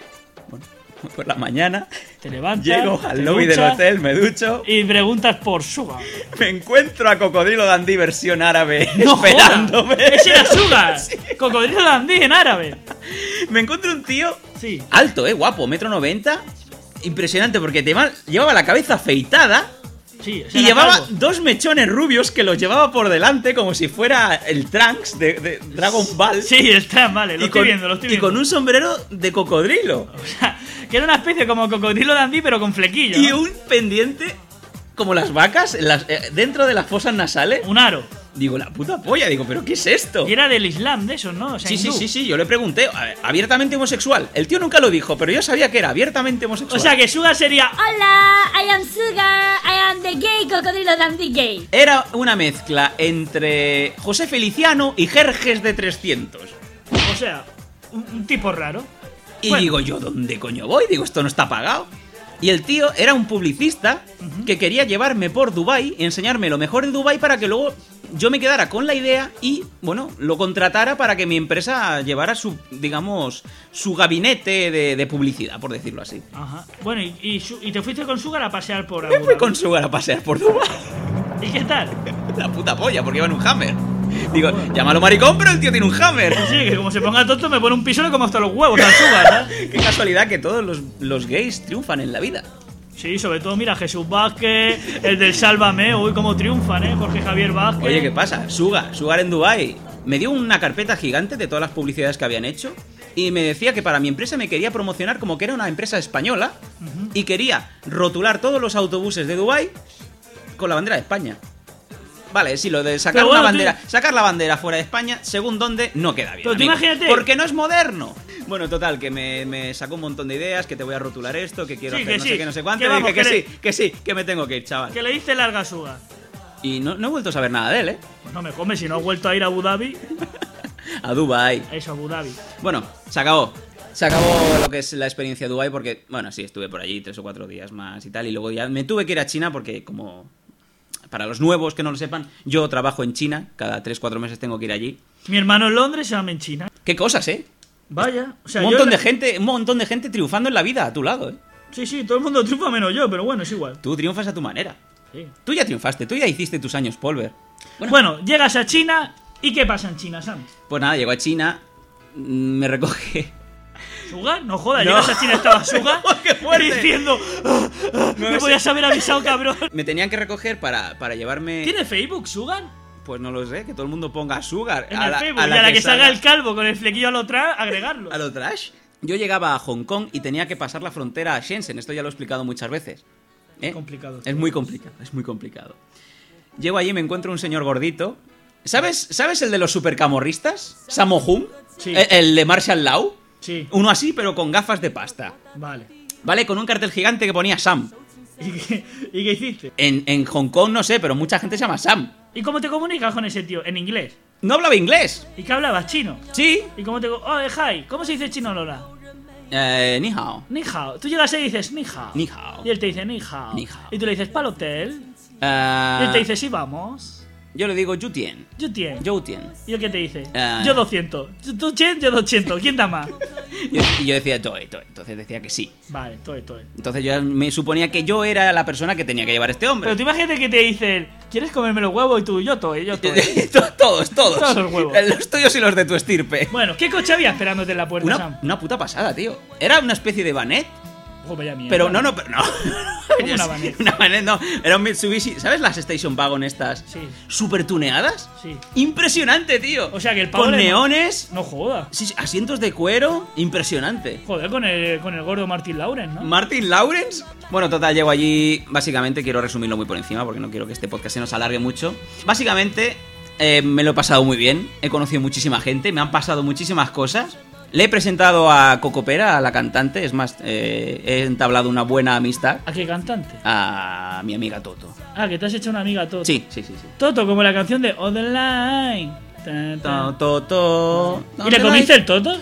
Por la mañana Te levantas. llego te al lobby del duchas hotel, me ducho, Y preguntas por Sugar. me encuentro a Cocodrilo Dandy versión árabe ¡No esperándome. jodas! ¡Ese era Sugar! Cocodrilo Dandy en árabe. Me encuentro un tío Sí. alto, eh, guapo, metro noventa. Impresionante porque te va- llevaba la cabeza afeitada. Sí, ese Y era llevaba calvo. dos mechones rubios que los llevaba por delante como si fuera el Trunks de, de Dragon Ball. Sí, está, vale, lo y estoy con, viendo, lo estoy y viendo. con un sombrero de cocodrilo. O sea, que era una especie como Cocodrilo Dandy, pero con flequillo. Y ¿no? un pendiente como las vacas en las- eh, dentro de las fosas nasales. Un aro. Digo, la puta polla, digo, ¿pero qué es esto? Y era del Islam, de esos, ¿no? O sea, Sí, sí, hindú. sí, sí, yo le pregunté, a ver, abiertamente homosexual. El tío nunca lo dijo, pero yo sabía que era abiertamente homosexual. O sea, que Sugar sería... Hola, I am Sugar, I am the gay cocodrilo dandy gay. Era una mezcla entre José Feliciano y Jerjes de trescientos. O sea, un, un tipo raro. Y Bueno. digo yo, ¿dónde coño voy? Digo, esto no está pagado. Y el tío era un publicista que quería llevarme por Dubái y enseñarme lo mejor de Dubái para que luego yo me quedara con la idea y, bueno, lo contratara para que mi empresa llevara su, digamos, su gabinete de, de publicidad, por decirlo así. Ajá. Bueno, y, y, Su- y te fuiste con Sugar a pasear por Me Abu fui Dhabi. con Sugar a pasear por Dubái. ¿Y qué tal? La puta polla, porque iba en un Hammer. Digo, llámalo maricón, pero el tío tiene un Hammer. Sí, que como se ponga tonto me pone un piso y como hasta los huevos al Sugar, ¿sabes? Qué casualidad que todos los, los gays triunfan en la vida. Sí, sobre todo, mira, Jesús Vázquez, el del Sálvame, uy, cómo triunfan, ¿eh? Jorge Javier Vázquez. Oye, ¿qué pasa? Sugar, Sugar en Dubai me dio una carpeta gigante de todas las publicidades que habían hecho y me decía que para mi empresa me quería promocionar como que era una empresa española uh-huh. y quería rotular todos los autobuses de Dubai con la bandera de España. Vale, sí, lo de sacar bueno, una bandera, tú... sacar la bandera fuera de España, según dónde, no queda bien. Pero tú imagínate. Porque no es moderno. Bueno, total, que me, me sacó un montón de ideas, que te voy a rotular esto, que quiero sí, hacer que no sí. sé qué, no sé cuánto. Que vamos, y dije que, que sí, le... que sí, que me tengo que ir, chaval. Que le dice larga Sugar. Y no, no he vuelto a saber nada de él, ¿eh? Pues no me come, si no has vuelto a ir a Abu Dhabi. A Dubai. Eso, Abu Dhabi. Bueno, se acabó. Se acabó lo que es la experiencia de Dubai porque, bueno, sí, estuve por allí tres o cuatro días más y tal. Y luego ya me tuve que ir a China porque como... Para los nuevos que no lo sepan, yo trabajo en China, cada tres cuatro meses tengo que ir allí. Mi hermano en Londres se llama en China. ¿Qué cosas, eh? Vaya, o sea, un montón yo... de gente, un montón de gente triunfando en la vida a tu lado, eh. Sí, sí, todo el mundo triunfa menos yo, pero bueno, es igual. Tú triunfas a tu manera. Sí. Tú ya triunfaste, tú ya hiciste tus años Polver. Bueno, bueno, llegas a China y ¿qué pasa en China, Sam? Pues nada, llego a China, me recoge... ¿Sugar? No jodas, no. Llegas a China, estaba Sugar ¡Qué fuerte! diciendo ah, ah, no me podías haber avisado, cabrón. Me tenían que recoger para, para llevarme... ¿Tiene Facebook, Sugar? Pues no lo sé, que todo el mundo ponga Sugar. En a el la, Facebook, a la y a la que, que salga... salga el calvo con el flequillo a lo trash, agregarlo. ¿A lo trash? Yo llegaba a Hong Kong y tenía que pasar la frontera a Shenzhen, esto ya lo he explicado muchas veces. ¿Eh? Es complicado. Es muy complicado, es muy complicado. Llego allí y me encuentro un señor gordito. ¿Sabes, ¿sabes el de los supercamorristas? Sammo Hung. Sí. El, el de Marshall Law. Sí. Uno así, pero con gafas de pasta. Vale. Vale, con un cartel gigante que ponía Sam. ¿Y qué, ¿y qué hiciste? En, en Hong Kong no sé, pero mucha gente se llama Sam. ¿Y cómo te comunicas con ese tío? ¿En inglés? No hablaba inglés. ¿Y qué hablabas? ¿Chino? Sí. ¿Y cómo te... Oh, hi. ¿Cómo se dice chino, Lola? Eh, ni hao. Ni hao. Tú llegas ahí y dices ni hao. Ni hao. Y él te dice ni hao. Ni hao. Y tú le dices para el hotel. Uh... Y él te dice sí, vamos. Yo le digo Yutien. Yutien. Yutien. ¿Y él qué te dice? Uh... Yo doscientos. Tú cien, yo doscientos. ¿Quién da más? Y yo decía Toe, Toe. Entonces decía que sí. Vale, Toe, Toe. Entonces yo me suponía que yo era la persona que tenía que llevar a este hombre. Pero tú imagínate que te dicen, ¿quieres comerme los huevos? Y tú, yo Toe, yo Toe. Todos, todos. Todos los huevos. Los tuyos y los de tu estirpe. Bueno, ¿qué coche había esperándote en la puerta, una, Sam? Una puta pasada, tío. Era una especie de Vanet. Oh, vaya mierda. Pero no, no, pero no. ¿Cómo una Vanet? Una Vanet no. Era un Mitsubishi. ¿Sabes las Station Wagon estas? Sí. ¿Súper tuneadas? Sí. Impresionante, tío. O sea que el pavo con de... neones. No joda. Sí, asientos de cuero. Impresionante. Joder, con el, con el gordo Martin Lawrence, ¿no? ¿Martin Lawrence? Bueno, total, llego allí. Básicamente, quiero resumirlo muy por encima porque no quiero que este podcast se nos alargue mucho. Básicamente, eh, me lo he pasado muy bien. He conocido muchísima gente. Me han pasado muchísimas cosas. Le he presentado a Cocopera, a la cantante, es más, eh, he entablado una buena amistad. ¿A qué cantante? A mi amiga Toto. Ah, que te has hecho una amiga Toto. Sí, sí, sí, sí. Toto, como la canción de On the Line. Toto, Toto. ¿Y le comiste el Toto?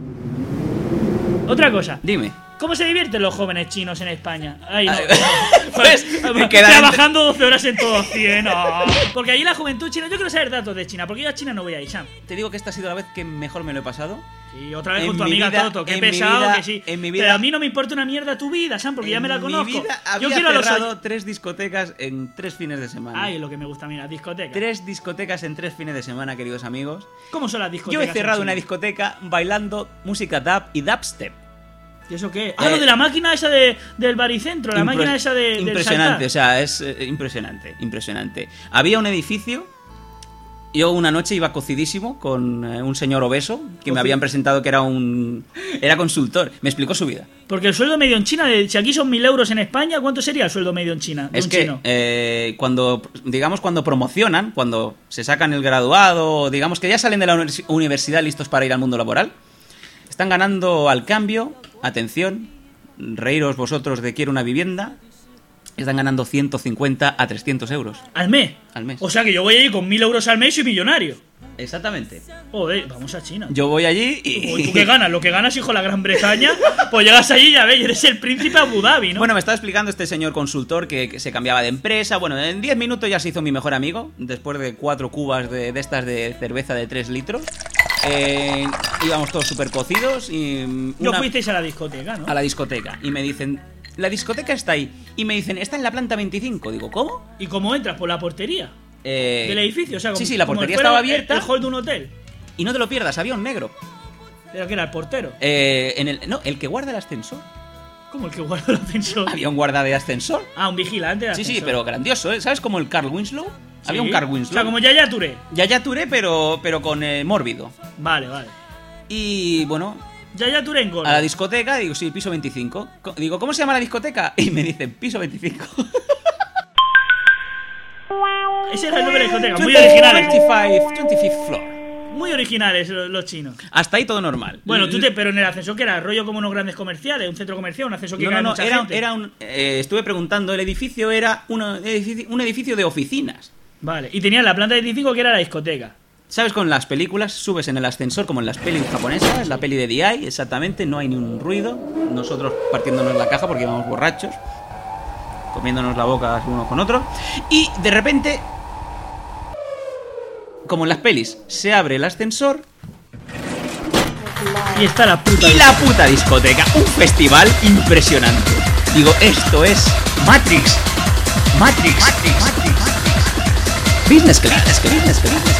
Otra cosa. Dime. ¿Cómo se divierten los jóvenes chinos en España? Ay, no. Pues, pues trabajando doce horas en todo cien. No. Porque allí la juventud china. Yo quiero saber datos de China, porque yo a China no voy a ir, Sam. Te digo que esta ha sido la vez que mejor me lo he pasado. Sí, otra vez en con tu amiga vida, Toto. Qué pesado vida, que sí. En mi vida, Pero a mí no me importa una mierda tu vida, Sam, porque ya me la conozco. En mi vida había yo quiero cerrado los... tres discotecas en tres fines de semana. Ay, lo que me gusta a mí, las discotecas. Tres discotecas en tres fines de semana, queridos amigos. ¿Cómo son las discotecas? Yo he cerrado una discoteca bailando música dub y dubstep. ¿Y eso qué? Ah, eh, lo de la máquina esa de, del baricentro, la máquina esa de, impresionante, del o sea, es eh, impresionante, impresionante. Había un edificio. Yo una noche iba cocidísimo con eh, un señor obeso que Cocid. me habían presentado que era un era consultor. Me explicó su vida. Porque el sueldo medio en China, si aquí son mil euros en España, ¿cuánto sería el sueldo medio en China? De es un que chino? Eh, cuando, digamos, cuando promocionan, cuando se sacan el graduado, digamos que ya salen de la univers- universidad listos para ir al mundo laboral, están ganando al cambio, atención, reíros vosotros de quiero una vivienda. Están ganando ciento cincuenta a trescientos euros. ¿Al mes? Al mes. O sea que yo voy allí con mil euros al mes y soy millonario. Exactamente. Joder, vamos a China. Yo voy allí y... ¿Tú qué ganas? Lo que ganas, hijo de la Gran Bretaña, pues llegas allí y ya ves, eres el príncipe Abu Dhabi, ¿no? Bueno, me estaba explicando este señor consultor que, que se cambiaba de empresa. Bueno, en diez minutos ya se hizo mi mejor amigo, después de cuatro cubas de, de estas de cerveza de tres litros. Eh, íbamos todos súper cocidos y... Una... No fuisteis a la discoteca, ¿no? A la discoteca. Y me dicen... La discoteca está ahí. Y me dicen, está en la planta veinticinco. Digo, ¿cómo? ¿Y cómo entras? ¿Por la portería? Eh, ¿Del edificio? O sea, como, sí, sí, la como portería fuera estaba el- abierta. El hall de un hotel. Y no te lo pierdas, había un negro. ¿Pero que era el portero? Eh, en el, no, el que guarda el ascensor. ¿Cómo el que guarda el ascensor? Había un guarda de ascensor. Ah, un vigilante de Sí, ascensor. sí, pero grandioso, ¿eh? ¿Sabes como el Carl Winslow? Sí. Había un Carl Winslow. O sea, como Yaya Touré. Yaya Touré, pero, pero con eh, mórbido. Vale, vale. Y bueno, Yaya Touré en gol. a la discoteca, digo, sí, piso veinticinco. Co- Digo, ¿cómo se llama la discoteca? Y me dicen, piso veinticinco. Ese era el nombre de la discoteca. Muy originales. veinticinco, veintififth floor. Muy originales los, los chinos. Hasta ahí todo normal. Bueno, tú te, pero en el ascensor que era rollo como unos grandes comerciales, un centro comercial, un ascensor que No, cae no, no, mucha era, gente. era un... eh, estuve preguntando, el edificio era una- edificio- un edificio de oficinas. Vale, y tenía la planta veinticinco que era la discoteca. ¿Sabes? Con las películas subes en el ascensor como en las pelis japonesas, la peli de D I, exactamente, no hay ni un ruido. Nosotros partiéndonos la caja porque íbamos borrachos, comiéndonos la boca uno con otro. Y de repente, como en las pelis, se abre el ascensor Y está la puta. y la puta discoteca. Un festival impresionante. Digo, esto es Matrix. Matrix. Matrix. Matrix. Business class. Business class. Business class.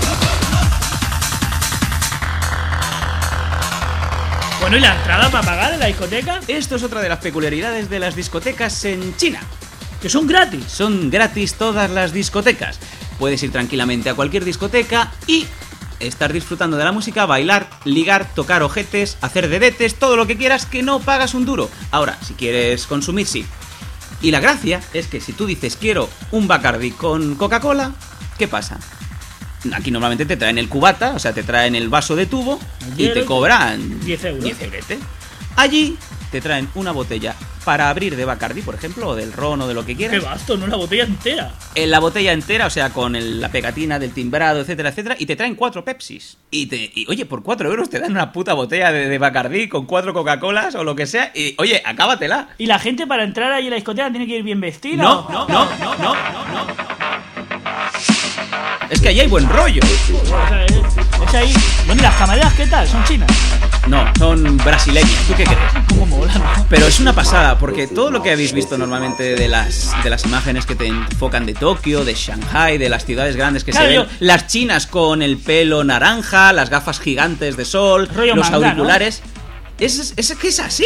Bueno, ¿y la entrada para pagar en la discoteca? Esto es otra de las peculiaridades de las discotecas en China. Que son gratis. Son gratis todas las discotecas. Puedes ir tranquilamente a cualquier discoteca y estar disfrutando de la música, bailar, ligar, tocar ojetes, hacer dedetes, todo lo que quieras, que no pagas un duro. Ahora, si quieres consumir, sí. Y la gracia es que si tú dices quiero un Bacardi con Coca-Cola, ¿qué pasa? Aquí normalmente te traen el cubata, o sea, te traen el vaso de tubo y te cobran diez euros. diez euretes. Allí te traen una botella para abrir de Bacardi, por ejemplo, o del ron o de lo que quieras. Qué vasto, ¿no? La botella entera. En la botella entera, o sea, con el- la pegatina del timbrado, etcétera, etcétera, y te traen cuatro Pepsis. Y, te, y oye, por cuatro euros te dan una puta botella de, de Bacardí con cuatro Coca-Colas o lo que sea, y oye, acábatela. ¿Y la gente para entrar ahí en la discoteca tiene que ir bien vestida? No, o- no, no, no, no, no. Es que allí hay buen rollo. O sea, es, es ahí. Bueno, ¿y las camareras qué tal? ¿Son chinas? No, son brasileñas, ¿tú qué crees? ¿Cómo mola, no? Pero es una pasada, porque todo lo que habéis visto normalmente de las, de las imágenes que te enfocan de Tokio, de Shanghai, de las ciudades grandes que Claro, se ven, yo- las chinas con el pelo naranja, las gafas gigantes de sol, Rollo los manga, auriculares, es, es, es que es así.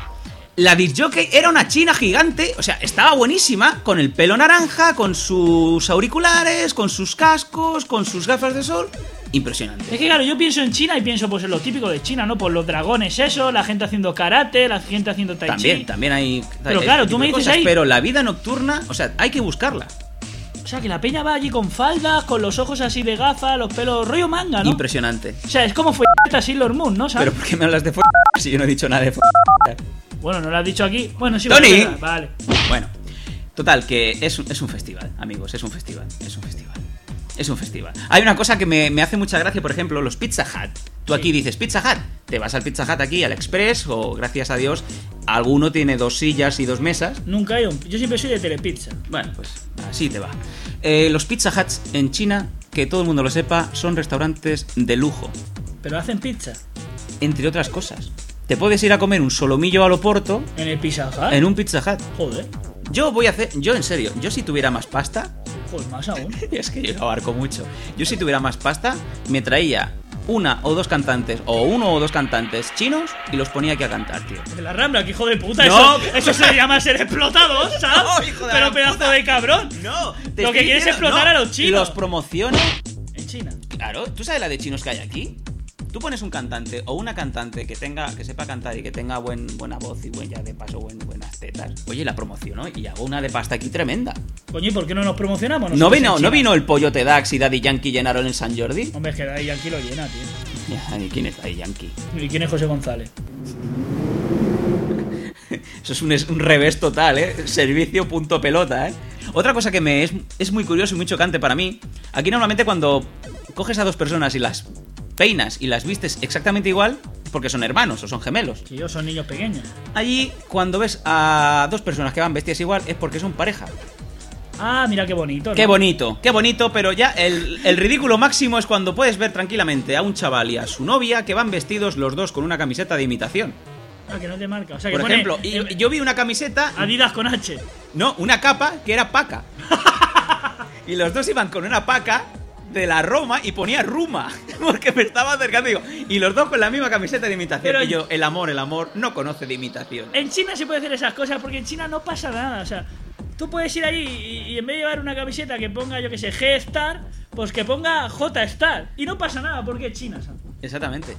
La discjockey era una china gigante, o sea, estaba buenísima, con el pelo naranja, con sus auriculares, con sus cascos, con sus gafas de sol. Impresionante. Es que claro, yo pienso en China y pienso pues en lo típico de China, ¿no? Pues los dragones, eso, la gente haciendo karate, la gente haciendo tai chi. También, también hay... Pero hay claro, este tú tipo me de dices cosas, ahí- Pero la vida nocturna, o sea, hay que buscarla. O sea, que la peña va allí con faldas, con los ojos así de gafas, los pelos rollo manga, ¿no? Impresionante. O sea, es como fue a Sailor Moon, ¿no? ¿Sabes? Pero ¿por qué me hablas de f*** si yo no he dicho nada de f***? Bueno, no lo has dicho aquí. Bueno, sí, ¡Tony! bueno, vale. Bueno, total, que es un, es un festival, amigos, es un festival, es un festival. Es un festival. Hay una cosa que me, me hace mucha gracia, por ejemplo, los Pizza Hut. Tú aquí dices Pizza Hut, te vas al Pizza Hut aquí, al Express, o gracias a Dios, alguno tiene dos sillas y dos mesas. Nunca he ido. Yo siempre soy de Telepizza. Bueno, pues así te va. Eh, los Pizza Huts en China, que todo el mundo lo sepa, son restaurantes de lujo, Pero hacen pizza. entre otras cosas. Te puedes ir a comer un solomillo al Oporto En el Pizza Hut. en un Pizza Hut. Joder. Yo voy a hacer, yo en serio, yo si tuviera más pasta, Joder, más aún. es que yo abarco mucho. Yo si tuviera más pasta, me traía una o dos cantantes, o uno o dos cantantes chinos y los ponía aquí a cantar, tío. De la Rambla, que hijo de puta. No. Eso, eso se llama ser explotado, ¿sabes? No, hijo de Pero la pedazo de cabrón. No, te Lo estoy que quieres es diciendo, explotar no, a los chinos. Los promociono. En China. Claro, ¿tú sabes la de chinos que hay aquí? Tú pones un cantante o una cantante que tenga, que sepa cantar y que tenga buen, buena voz y buen, ya de paso buen, buenas tetas. Oye, la promociono y hago una de pasta aquí tremenda. Coño, ¿y por qué no nos promocionamos? ¿No nosotros vino, en ¿No China? vino el Pollote Dax y Daddy Yankee llenaron el San Jordi? Hombre, es que Daddy Yankee lo llena, tío. Ya, ¿y quién es Daddy Yankee? ¿Y quién es José González? Eso es un, es un revés total, ¿eh? Servicio punto pelota, ¿eh? Otra cosa que me es, es muy curioso y muy chocante para mí. Aquí normalmente cuando coges a dos personas y las peinas y las vistes exactamente igual, porque son hermanos o son gemelos. Que ellos son niños pequeños. Allí, cuando ves a dos personas que van vestidas igual, es porque son pareja. Ah, mira qué bonito, ¿no? Qué bonito, qué bonito, pero ya el, el ridículo máximo es cuando puedes ver tranquilamente a un chaval y a su novia que van vestidos los dos con una camiseta de imitación. Ah, que no te marca. O sea, que Por pone, ejemplo, y- eh, yo vi una camiseta... Adidas con H. No, una capa que era paca. y los dos iban con una paca de la Roma y ponía Ruma, porque me estaba acercando, digo, y los dos con la misma camiseta de imitación. Pero y yo, el amor, el amor no conoce de imitación. En China se puede hacer esas cosas porque en China no pasa nada, o sea, tú puedes ir allí y, y en vez de llevar una camiseta que ponga, yo que sé, G-Star, pues que ponga J-Star, y no pasa nada porque es China, ¿sabes? Exactamente.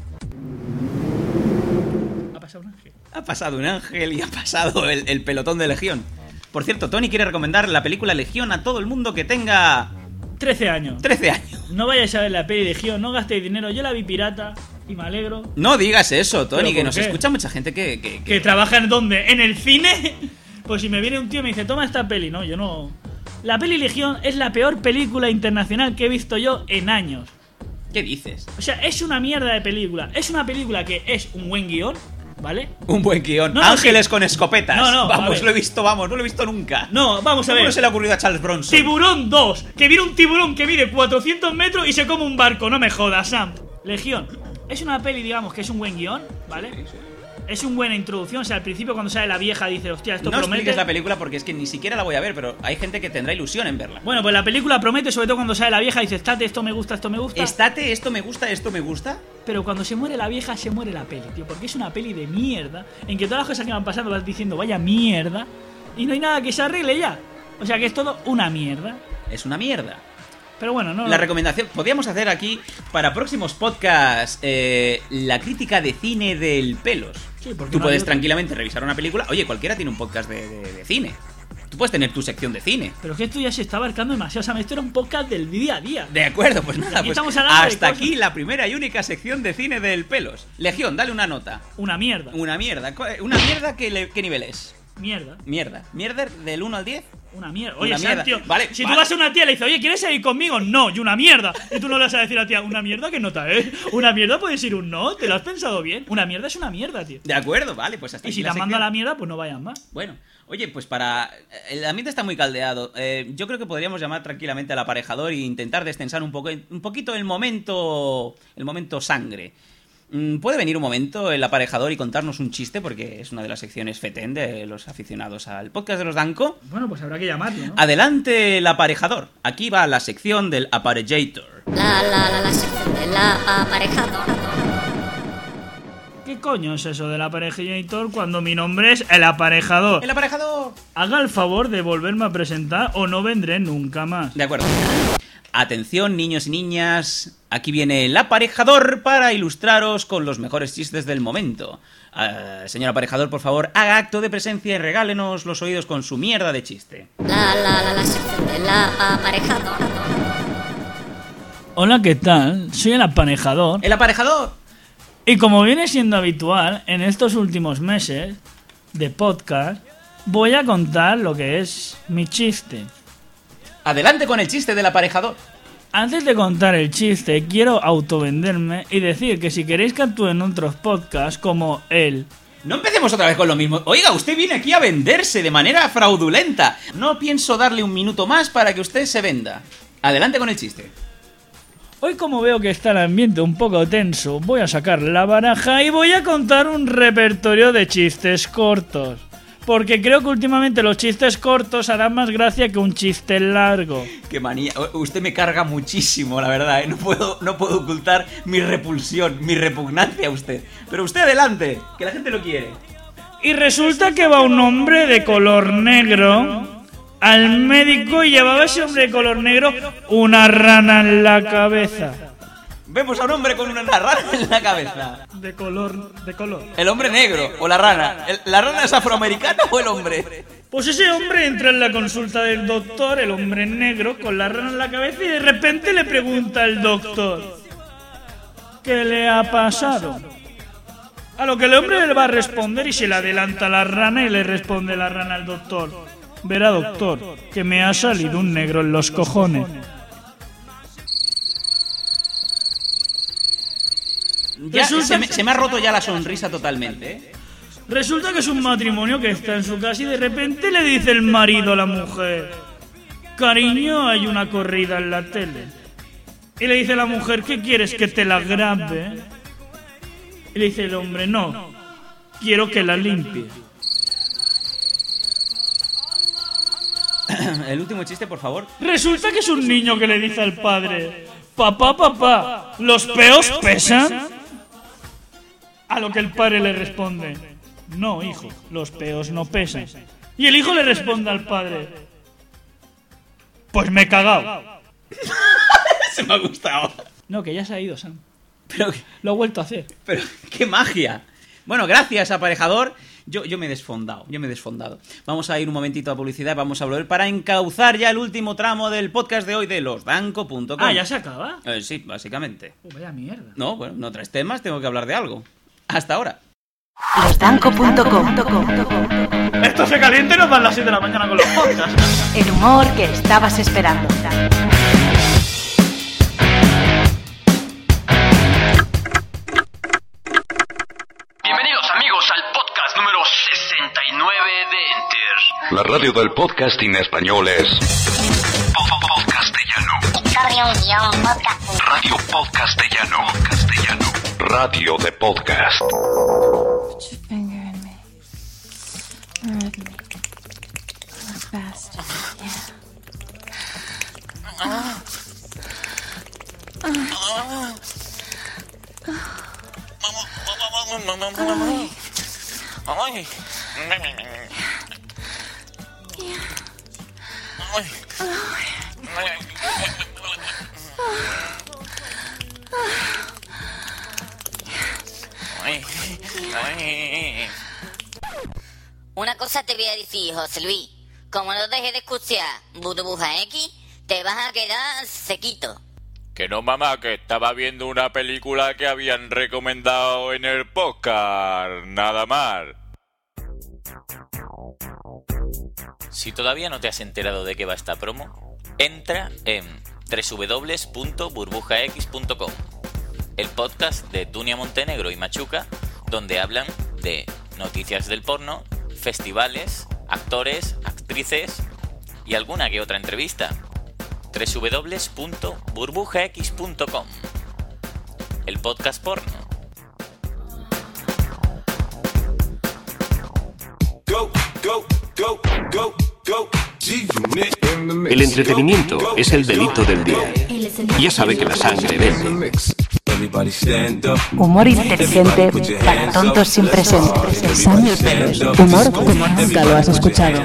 Ha pasado un ángel. Ha pasado un ángel y ha pasado el, el pelotón de Legión. Por cierto, Tony quiere recomendar la película Legión a todo el mundo que tenga... trece años. trece años. No vayáis a ver la peli de Legión, no gastéis dinero. Yo la vi pirata y me alegro. No digas eso, Tony, que nos qué? escucha mucha gente que... ¿Que, que... ¿Que trabaja en dónde? ¿En el cine? Pues si me viene un tío y me dice, toma esta peli. No, yo no... La peli Legión es la peor película internacional que he visto yo en años. ¿Qué dices? O sea, es una mierda de película. Es una película que es un buen guión, ¿vale? Un buen guión. No, Ángeles sí. con escopetas. No, no, vamos, lo he visto, vamos, no lo he visto nunca. No, vamos a ver. ¿Cómo no se le ha ocurrido a Charles Bronson? Tiburón dos, que viene un tiburón que mide cuatrocientos metros y se come un barco, no me jodas, Sam. Legión. Es una peli, digamos, que es un buen guión, ¿vale? Sí, sí. Es una buena introducción, o sea, al principio cuando sale la vieja dice, hostia, esto no promete... No expliques la película porque es que ni siquiera la voy a ver, pero hay gente que tendrá ilusión en verla. Bueno, pues la película promete, sobre todo cuando sale la vieja, dice, estate, esto me gusta, esto me gusta. Estate, esto me gusta, esto me gusta. Pero cuando se muere la vieja, se muere la peli, tío, porque es una peli de mierda, en que todas las cosas que van pasando vas diciendo, vaya mierda, y no hay nada que se arregle ya. O sea, que es todo una mierda. Es una mierda. Pero bueno, no... La recomendación... Podríamos hacer aquí, para próximos podcasts, eh, la crítica de cine del Pelos. Sí, porque tú no puedes hay... tranquilamente revisar una película. Oye, cualquiera tiene un podcast de, de, de cine. Tú puedes tener tu sección de cine. Pero que esto ya se está abarcando demasiado. O sea, esto era un podcast del día a día. De acuerdo, pues nada, aquí pues estamos hablando hasta de aquí cosas. la primera y única sección de cine del Pelos. Legión, dale una nota. Una mierda. Una mierda. ¿Una mierda qué, le, qué nivel es? Mierda. Mierda. ¿Mierda del uno al diez? Una mierda. Oye, una mierda. Sam, tío, vale, si vale. tú vas a una tía y le dices, oye, ¿quieres salir conmigo? No, y una mierda. Y tú no le vas a decir a la tía, ¿una mierda qué nota es? ¿Una mierda puede ser un no? ¿Te lo has pensado bien? Una mierda es una mierda, tío. De acuerdo, vale, pues hasta Y aquí si la te mando a sección. la mierda, pues no vayan más. Bueno, oye, pues para... El ambiente está muy caldeado. Eh, yo creo que podríamos llamar tranquilamente al aparejador e intentar destensar un, poco, un poquito el momento... El momento sangre. ¿Puede venir un momento el aparejador y contarnos un chiste? Porque es una de las secciones fetén de los aficionados al podcast de los Danco. Bueno, pues habrá que llamarlo, ¿no? Adelante el aparejador. Aquí va la sección del aparejator. La, la, la, la sección del aparejador. ¿Qué coño es eso del aparejator cuando mi nombre es el aparejador? ¡El aparejador! Haga el favor de volverme a presentar o no vendré nunca más. De acuerdo. Atención, niños y niñas, aquí viene el aparejador para ilustraros con los mejores chistes del momento. Uh, señor aparejador, por favor, haga acto de presencia y regálenos los oídos con su mierda de chiste. La, la, la, la sección del aparejador. Hola, ¿qué tal? Soy el aparejador. ¡El aparejador! Y como viene siendo habitual en estos últimos meses de podcast, voy a contar lo que es mi chiste. Adelante con el chiste del aparejador. Antes de contar el chiste, quiero autovenderme y decir que si queréis que actúe en otros podcasts como el... No empecemos otra vez con lo mismo. Oiga, usted viene aquí a venderse de manera fraudulenta. No pienso darle un minuto más para que usted se venda. Adelante con el chiste. Hoy, como veo que está el ambiente un poco tenso, voy a sacar la baraja y voy a contar un repertorio de chistes cortos. Porque creo que últimamente los chistes cortos harán más gracia que un chiste largo. Qué manía. Usted me carga muchísimo, la verdad, ¿eh? No puedo, no puedo ocultar mi repulsión, mi repugnancia a usted. Pero usted adelante, que la gente lo quiere. Y resulta que va un hombre de color negro al médico y llevaba ese hombre de color negro una rana en la cabeza. Vemos a un hombre con una rana en la cabeza. De color, de color. ¿El hombre negro o la rana? ¿El, ¿La rana es afroamericana o el hombre? Pues ese hombre entra en la consulta del doctor, el hombre negro, con la rana en la cabeza y de repente le pregunta al doctor: ¿qué le ha pasado? A lo que el hombre le va a responder y se le adelanta la rana y le responde la rana al doctor: verá, doctor, que me ha salido un negro en los cojones. Ya, se, me, se me ha roto ya la sonrisa totalmente, ¿eh? Resulta que es un matrimonio que está en su casa y de repente le dice el marido a la mujer: cariño, hay una corrida en la tele. Y le dice la mujer: ¿qué quieres, que te la grabe? Y le dice el hombre: no, quiero que la limpie. el último chiste, por favor. Resulta que es un niño que le dice al padre: papá, papá, ¿los peos pesan? A lo que el padre le responde: no, hijo, los peos no pesan. Y el hijo le responde al padre: pues me he cagado. Se me ha gustado. No, que ya se ha ido, Sam. Pero lo ha vuelto a hacer. Pero qué magia. Bueno, gracias, aparejador. Yo, yo me he desfondado, yo me he desfondado. Vamos a ir un momentito a publicidad, vamos a volver para encauzar ya el último tramo del podcast de hoy de losdanco punto com. Ah, ¿ya se acaba? Eh, sí, básicamente. Oh, vaya mierda. No, bueno, no traes temas, tengo que hablar de algo. Hasta ahora. losdanco punto com. Esto se calienta y nos dan las siete de la mañana con los podcasts. El humor que estabas esperando. Bienvenidos amigos al podcast número sesenta y nueve de Enter. La radio del podcasting español es Podcastellano. Radio Podcastellano. Castellano. Radio de podcast. Put your finger in me. Rub me. A little faster. Yeah. Uh. Uh. Ay. Una cosa te voy a decir, José Luis. Como no dejes de escuchar Burbuja X, te vas a quedar sequito. Que no, mamá, que estaba viendo una película que habían recomendado en el podcast. Nada mal. Si todavía no te has enterado de qué va esta promo, entra en doble u doble u doble u punto burbuja x punto com, el podcast de Tunia Montenegro y Machuca, donde hablan de noticias del porno, festivales, actores, actrices y alguna que otra entrevista. doble u doble u doble u punto burbuja x punto com, el podcast porno. El entretenimiento es el delito del día. Ya sabe que la sangre vende. Humor inteligente para tontos sin presente. Samuel Pérez. Humor como nunca lo has escuchado.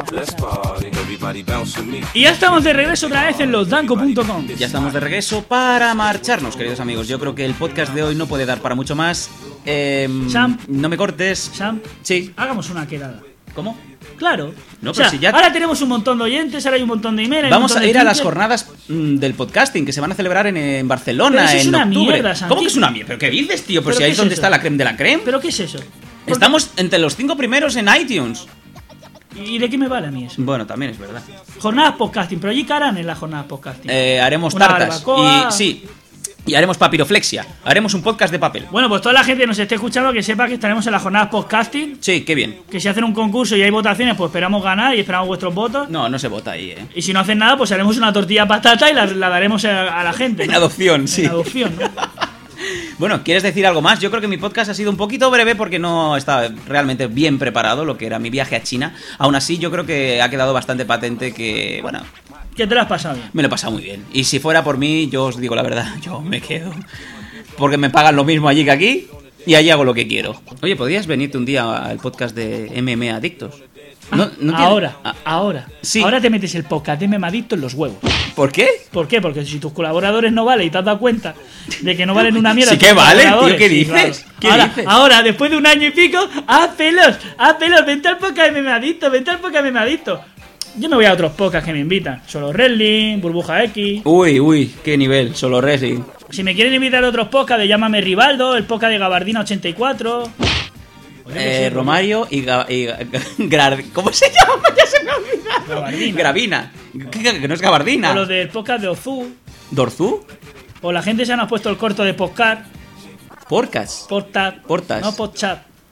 Y ya estamos de regreso otra vez en losdanco punto com. Ya estamos de regreso para marcharnos, queridos amigos. Yo creo que el podcast de hoy no puede dar para mucho más. Eh, Sam. No me cortes. Sam. Sí. Hagamos una quedada. ¿Cómo? Claro. No, o pero sea, si ya... ahora tenemos un montón de oyentes, ahora hay un montón de emails. Vamos a ir a las Twitter. jornadas mmm, del podcasting que se van a celebrar en, en Barcelona Pero eso es en una octubre. mierda, Santi. ¿Cómo que es una mierda? ¿Pero qué dices, tío? Pues ¿Pero si ahí qué es es donde eso? está la creme de la creme. ¿Pero qué es eso? Estamos entre los cinco primeros en iTunes. ¿Y de qué me vale a mí eso? Bueno, también es verdad. Jornadas podcasting, pero allí carán en las jornadas podcasting. Eh, haremos Una tartas. barbacoa. Y sí. Y haremos papiroflexia. Haremos un podcast de papel. Bueno, pues toda la gente que nos esté escuchando que sepa que estaremos en las jornadas podcasting. Sí, qué bien. Que si hacen un concurso y hay votaciones, pues esperamos ganar y esperamos vuestros votos. No, no se vota ahí, eh. Y si no hacen nada, pues haremos una tortilla de patata y la, la daremos a, a la gente, ¿no? En adopción, sí. En adopción, ¿no? Bueno, ¿quieres decir algo más? Yo creo que mi podcast ha sido un poquito breve porque no estaba realmente bien preparado lo que era mi viaje a China. Aún así, yo creo que ha quedado bastante patente que, bueno... ¿Qué te lo has pasado bien? Me lo he pasado muy bien. Y si fuera por mí, yo os digo la verdad, yo me quedo. Porque me pagan lo mismo allí que aquí y allí hago lo que quiero. Oye, ¿podrías venirte un día al podcast de M M A Adictos? No, no ahora, tiene... ahora. Sí. Ahora te metes el podcast de Memadicto en los huevos. ¿Por qué? ¿Por qué? Porque si tus colaboradores no valen y te has dado cuenta de que no valen una mierda. Sí que tus valen, tío, colaboradores, ¿qué sí, dices? claro. ¿Qué ahora, dices? ahora, después de un año y pico, ¡ah, pelos! ¡Ah, pelos! ¡Vente al podcast de Memadicto! ¡Vente al podcast de Memadicto! Yo me voy a otros podcasts que me invitan. Solo Wrestling, Burbuja X. Uy, uy, qué nivel, solo wrestling. Si me quieren invitar a otros podcasts, de Llámame Rivaldo, el podcast de Gabardina ochenta y cuatro. Eh, Romario y, Ga- y Ga- Gra- ¿Cómo se llama? Ya se me ha olvidado. Gabardina. Gravina. ¿Qué- qué- Que no es Gabardina. O los del podcast de Ozu. ¿Dorzú? O la gente se nos ha puesto el corto de podcast. Porcas. Portat. Portas. No podcast.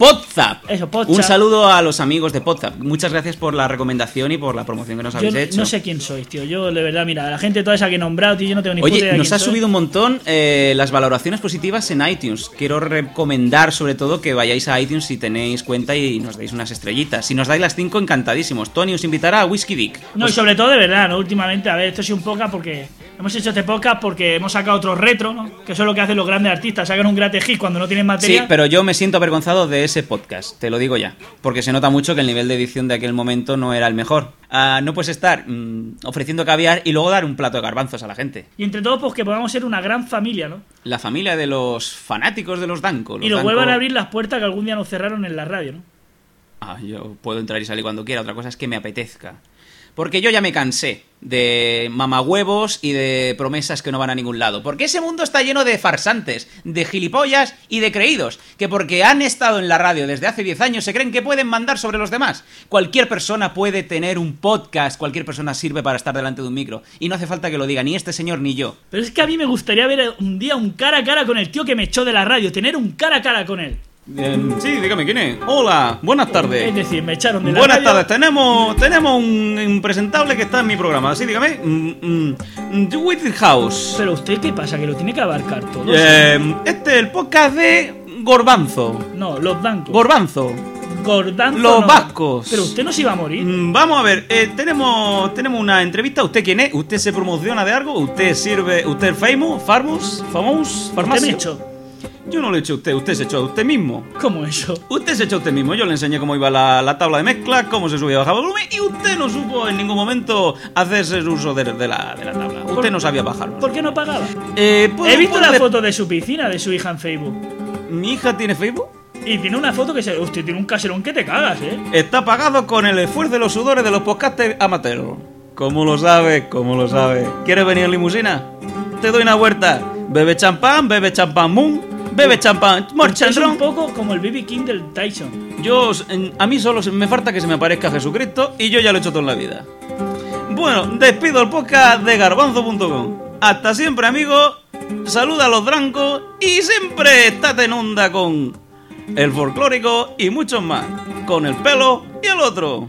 Podzap. Eso, Podzap. Un saludo a los amigos de Podzap. Muchas gracias por la recomendación y por la promoción que nos habéis Yo hecho. no sé quién sois, tío. Yo, de verdad, mira, la gente toda esa que he nombrado, tío, yo no tengo ni Oye, puta idea nos quién ha soy. subido un montón eh, las valoraciones positivas en iTunes. Quiero recomendar, sobre todo, que vayáis a iTunes si tenéis cuenta y nos deis unas estrellitas. Si nos dais las cinco, encantadísimos. Tony os invitará a Whiskey Dick. No, Os- y sobre todo, de verdad, ¿no? Últimamente, a ver, esto ha sido un podcast porque hemos hecho este podcast porque hemos sacado otro retro, ¿no? Que eso es lo que hacen los grandes artistas, sacan un greatest hit cuando no tienen Sí, material. pero yo me siento avergonzado de ese podcast, te lo digo ya. Porque se nota mucho que el nivel de edición de aquel momento no era el mejor. Ah, no puedes estar mm, ofreciendo caviar y luego dar un plato de garbanzos a la gente. Y entre todos, pues que podamos ser una gran familia, ¿no? La familia de los fanáticos de los Danko. los Y nos Danko- vuelvan a abrir las puertas que algún día nos cerraron en la radio, ¿no? Ah, yo puedo entrar y salir cuando quiera, otra cosa es que me apetezca. Porque yo ya me cansé de mamahuevos y de promesas que no van a ningún lado. Porque ese mundo está lleno de farsantes, de gilipollas y de creídos, que porque han estado en la radio desde hace diez años se creen que pueden mandar sobre los demás. Cualquier persona puede tener un podcast, cualquier persona sirve para estar delante de un micro. Y no hace falta que lo diga ni este señor ni yo. Pero es que a mí me gustaría ver un día un cara a cara con el tío que me echó de la radio, tener un cara a cara con él. Eh, sí, dígame, ¿quién es? Hola, buenas tardes. Es decir, me echaron de la Buenas radio. tardes, tenemos, tenemos un impresentable que está en mi programa, sí, dígame. Mm, mm, The White House. Pero usted, ¿qué pasa? Que lo tiene que abarcar todo. Eh, este es el podcast de Gorbanzo. No, los Danko. Gorbanzo. Gordanzo Los no. vascos. Pero usted no se iba a morir. Mm, Vamos a ver, eh, tenemos, tenemos una entrevista. ¿Usted quién es? ¿Usted se promociona de algo? ¿Usted sirve? ¿Usted es famous? ¿Famous? ¿Famous? ¿Farmacia? me echó? Yo no le he hecho a usted, usted se echó a usted mismo. ¿Cómo eso? Usted se echó a usted mismo. Yo le enseñé cómo iba la, la tabla de mezcla, cómo se subía y bajaba el volumen, y usted no supo en ningún momento hacerse uso de, de la, de la tabla. Usted no sabía bajarlo. ¿Por qué no pagaba? Eh, ¿puedo- He visto puedo la de- foto de su piscina, de su hija en Facebook. ¿Mi hija tiene Facebook? Y tiene una foto que se... Usted tiene un caserón que te cagas, ¿eh? Está pagado con el esfuerzo de los sudores de los podcasters amateurs. ¿Cómo lo sabe? ¿Cómo lo sabe? ¿Quieres venir en limusina? Te doy una vuelta. Bebe champán, bebe champán moon, bebe champán Usted es morchandrón. un poco como el B B King del Tyson. Yo, en- a mí solo se- me falta que se me aparezca Jesucristo y yo ya lo he hecho todo en la vida. Bueno, despido el podcast de garbanzo punto com. Hasta siempre, amigos. Saluda a los drancos y siempre estate en onda con el folclórico y muchos más. Con el pelo y el otro.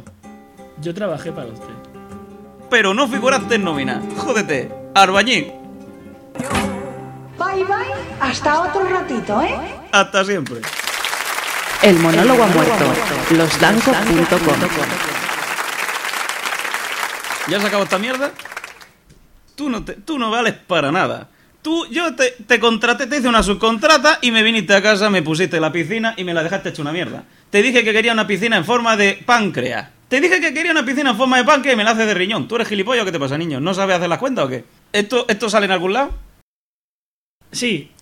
Yo trabajé para usted. Pero no figuraste en nómina. Jódete, albañil. Bye bye, hasta otro ratito, ¿eh? Hasta siempre. El monólogo ha muerto. los danco punto com. ¿Ya has acabado esta mierda? Tú no, te, tú no vales para nada. Tú, yo te, te contraté, te hice una subcontrata y me viniste a casa, me pusiste la piscina y me la dejaste hecha una mierda. Te dije que quería una piscina en forma de páncreas. Te dije que quería una piscina en forma de páncreas y me la haces de riñón. ¿Tú eres gilipollas o qué te pasa, niño? ¿No sabes hacer las cuentas o qué? ¿Esto, esto sale en algún lado? Sí,